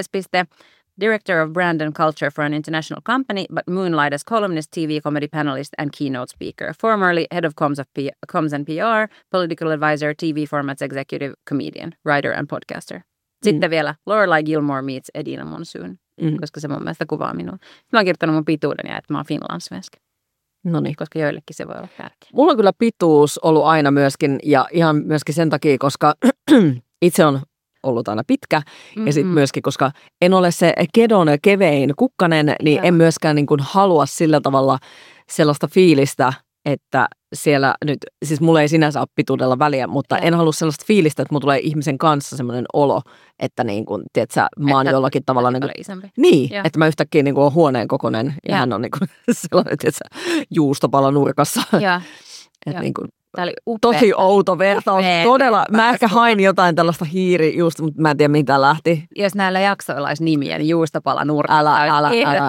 Director of Brand and Culture for an international company, but moonlight as columnist, TV comedy panelist and keynote speaker. Formerly head of comms and PR, political advisor, TV formats executive, comedian, writer and podcaster. Sitten vielä Lorelai Gilmore meets Edina Monsoon, koska se mun mielestä kuvaa minua. Mä oon kirjoittanut mun pituuden ja että mä oon finlandssvenski. Noniin. Koska joillekin se voi olla tärkeä. Mulla on kyllä pituus ollut aina myöskin ja ihan myöskin sen takia, koska itse on ollut aina pitkä. Ja sitten myöskin, koska en ole se kedon kevein kukkanen, niin en myöskään niin kuin halua sillä tavalla sellaista fiilistä, että siellä nyt, siis mulla ei sinänsä ole pituudella väliä, mutta en halua sellaista fiilistä, että mulla tulee ihmisen kanssa semmoinen olo, että niin kuin, tiedätkö, mä oon jollakin tavalla niin, että mä yhtäkkiä niin kuin oon huoneen kokoinen ja hän on niin kuin sellainen, tiedätkö, juustopala nurkassa. Että niin kuin tosi outo vertaus. Todella. Mä ehkä hain jotain tällaista hiirijuusta, mutta mä en tiedä, mitä lähti. Jos näillä jaksoilla olisi nimiä, niin juustopala nurkassa. Älä.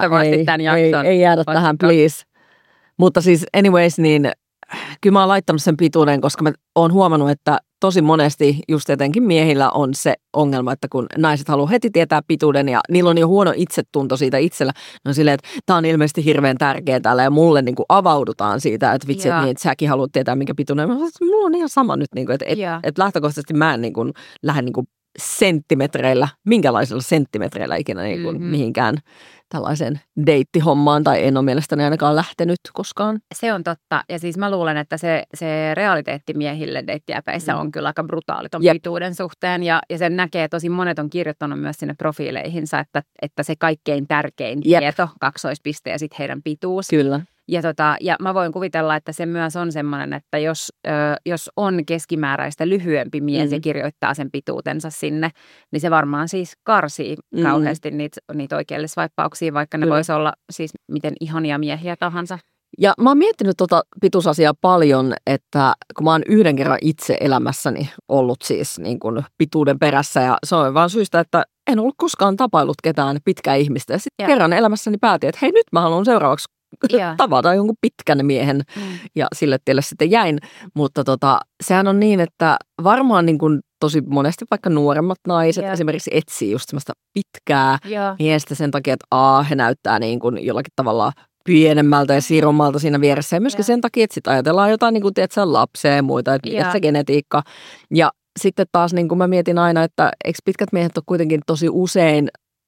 Ei jäädä tähän, please. Mutta siis anyways, niin kyllä mä oon laittanut sen pituuden, koska mä oon huomannut, että tosi monesti just etenkin miehillä on se ongelma, että kun naiset haluaa heti tietää pituuden ja niillä on jo huono itsetunto siitä itsellä, no silleen, että tää on ilmeisesti hirveän tärkeää täällä ja mulle niin kuin avaudutaan siitä, että vitsi, että, niin, että säkin haluat tietää minkä pituuden. Mä sanoin, että mulla on ihan sama nyt, niin kuin, että lähtökohtaisesti mä en niin kuin lähde niin kuin senttimetreillä, minkälaisilla senttimetreillä ikinä niin kuin mihinkään tällaisen deittihommaan, tai en ole mielestäni ainakaan lähtenyt koskaan. Se on totta, ja siis mä luulen, että se realiteetti miehille deittiäpäissä on kyllä aika brutaali ton pituuden suhteen, ja sen näkee, tosi monet on kirjoittanut myös sinne profiileihinsa, että se kaikkein tärkein tieto, kaksoispiste ja sitten heidän pituus. Kyllä. Ja mä voin kuvitella, että se myös on semmoinen, että jos on keskimääräistä lyhyempi mies ja kirjoittaa sen pituutensa sinne, niin se varmaan siis karsii kauheasti niitä oikeille swipeauksia, vaikka ne voisi olla siis miten ihania miehiä tahansa. Ja mä oon miettinyt pituusasiaa paljon, että kun mä oon yhden kerran itse elämässäni ollut siis niin kuin pituuden perässä ja se on vaan syystä, että en ollut koskaan tapailut ketään pitkää ihmistä. Ja sitten kerran elämässäni päätin, että hei nyt mä haluan seuraavaksi tavata jonkun pitkän miehen ja sille tielle sitten jäin. Mutta sehän on niin, että varmaan niin kuin tosi monesti vaikka nuoremmat naiset esimerkiksi etsii just semmoista pitkää miestä sen takia, että he näyttää niin kuin jollakin tavalla pienemmältä ja sirommalta siinä vieressä. Ja myöskin sen takia, että sitten ajatellaan jotain niin kuin tiedätkö, lapsia ja muita, että se genetiikka. Ja sitten taas niin kuin mä mietin aina, että eikö pitkät miehet ole kuitenkin tosi usein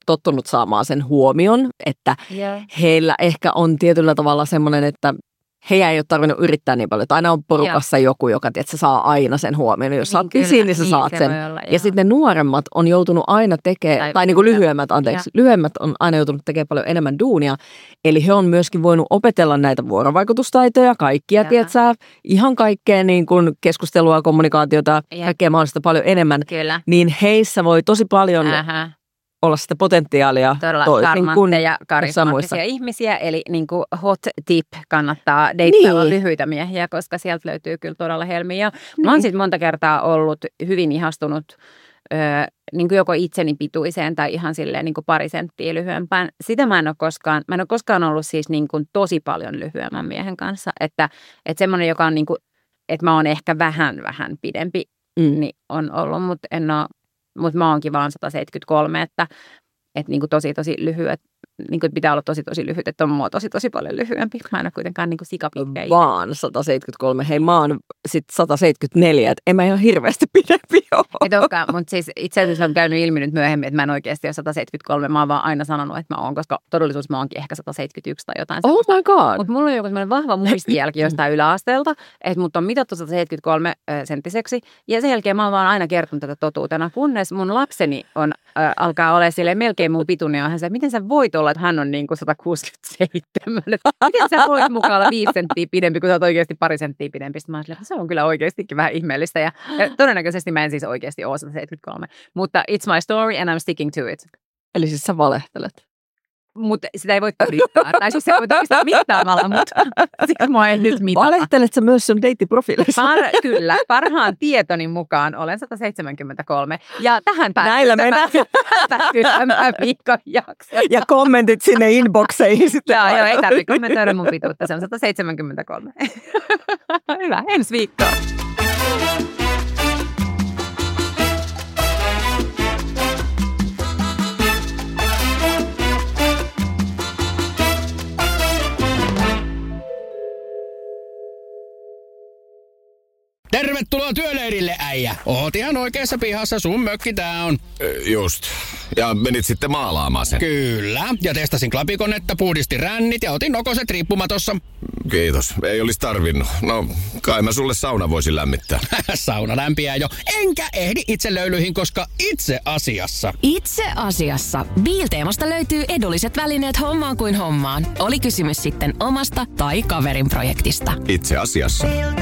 tottunut saamaan sen huomion, että heillä ehkä on tietyllä tavalla semmoinen, että heidän ei ole tarvinnut yrittää niin paljon, että aina on porukassa joku, joka tiedät, saa aina sen huomioon. Jos sä oot pisiin, niin sä saat sen. Ja sitten ne nuoremmat on joutunut aina tekemään, tai niin kuin lyhyemmät on aina joutunut tekemään paljon enemmän duunia. Eli he on myöskin voinut opetella näitä vuorovaikutustaitoja, kaikkia, tiedät sä, ihan kaikkea niin kuin keskustelua, kommunikaatiota, kaikkea mahdollista paljon enemmän. Kyllä. Niin heissä voi tosi paljon olla sitä potentiaalia. Todella karmantteja, karismaattisia ihmisiä, eli niin kuin hot tip kannattaa deittailla lyhyitä miehiä, koska sieltä löytyy kyllä todella helmiä. Mä oon sitten monta kertaa ollut hyvin ihastunut niin kuin joko itseni pituiseen tai ihan silleen niin kuin pari senttiä lyhyempään. Sitä mä en ole koskaan ollut siis niin kuin tosi paljon lyhyemmän miehen kanssa, että semmoinen, joka on niin kuin, että mä oon ehkä vähän pidempi, niin on ollut, mutta mä oonkin vaan 173, että niin kuin tosi lyhyet, niin kuin pitää olla tosi lyhyt, että on mua tosi paljon lyhyempi. Mä en ole kuitenkaan niin kuin sikapitkä. Vaan 173. Hei, mä oon sitten 174, että en mä ihan hirveästi pidempi ole. Et olekaan, mutta siis itse asiassa on käynyt ilmi nyt myöhemmin, että mä en oikeasti ole 173. Mä oon vaan aina sanonut, että mä oon, koska todellisuus mä oonkin ehkä 171 tai jotain. Oh my god. Mutta mulla on joku sellainen vahva muistijälki jostain yläasteelta, että mut on mitattu 173 senttiseksi. Ja sen jälkeen mä oon vaan aina kertonut tätä totuutena, kunnes mun lapseni alkaa olla silleen melkein mun pituinen. Ja hän sanoo, miten sä voit olla, että hän on niin kuin 167. Miten sä voit mukaan olla 5 senttiä pidempi, kun sä oot oikeasti pari senttiä pidempi? Sitten mä sanoin, se on kyllä oikeastikin vähän ihmeellistä. Ja todennäköisesti mä en siis oikeasti ole 173. Mutta it's my story and I'm sticking to it. Eli siis sä valehtelet. Mutta sitä ei voi todistaa. Tai siis se voi todistaa mittaamalla, mutta sitten mä en nyt mitata. Valehtelet sä myös sun deittiprofiilissa? Kyllä. Parhaan tietoni mukaan olen 173. Ja tähän näillä mennään. Päättyy tämä viikon jakso. Ja kommentit sinne inboxeihin sitten. Joo, ei tarvitse kommentoida mun pituutta. Se on 173. Hyvä, ensi viikkoon. Tervetuloa työleirille, äijä. Oot ihan oikeassa pihassa, sun mökki tää on. Just. Ja menit sitten maalaamaan sen. Kyllä. Ja testasin klapikonetta, puhdistin rännit ja otin nokoset riippumatossa. Kiitos. Ei olisi tarvinnut. No, kai mä sulle sauna voisin lämmittää. Sauna lämpiää jo. Enkä ehdi itse löylyihin, koska itse asiassa Biilteemasta löytyy edulliset välineet hommaan kuin hommaan. Oli kysymys sitten omasta tai kaverin projektista. Itse asiassa.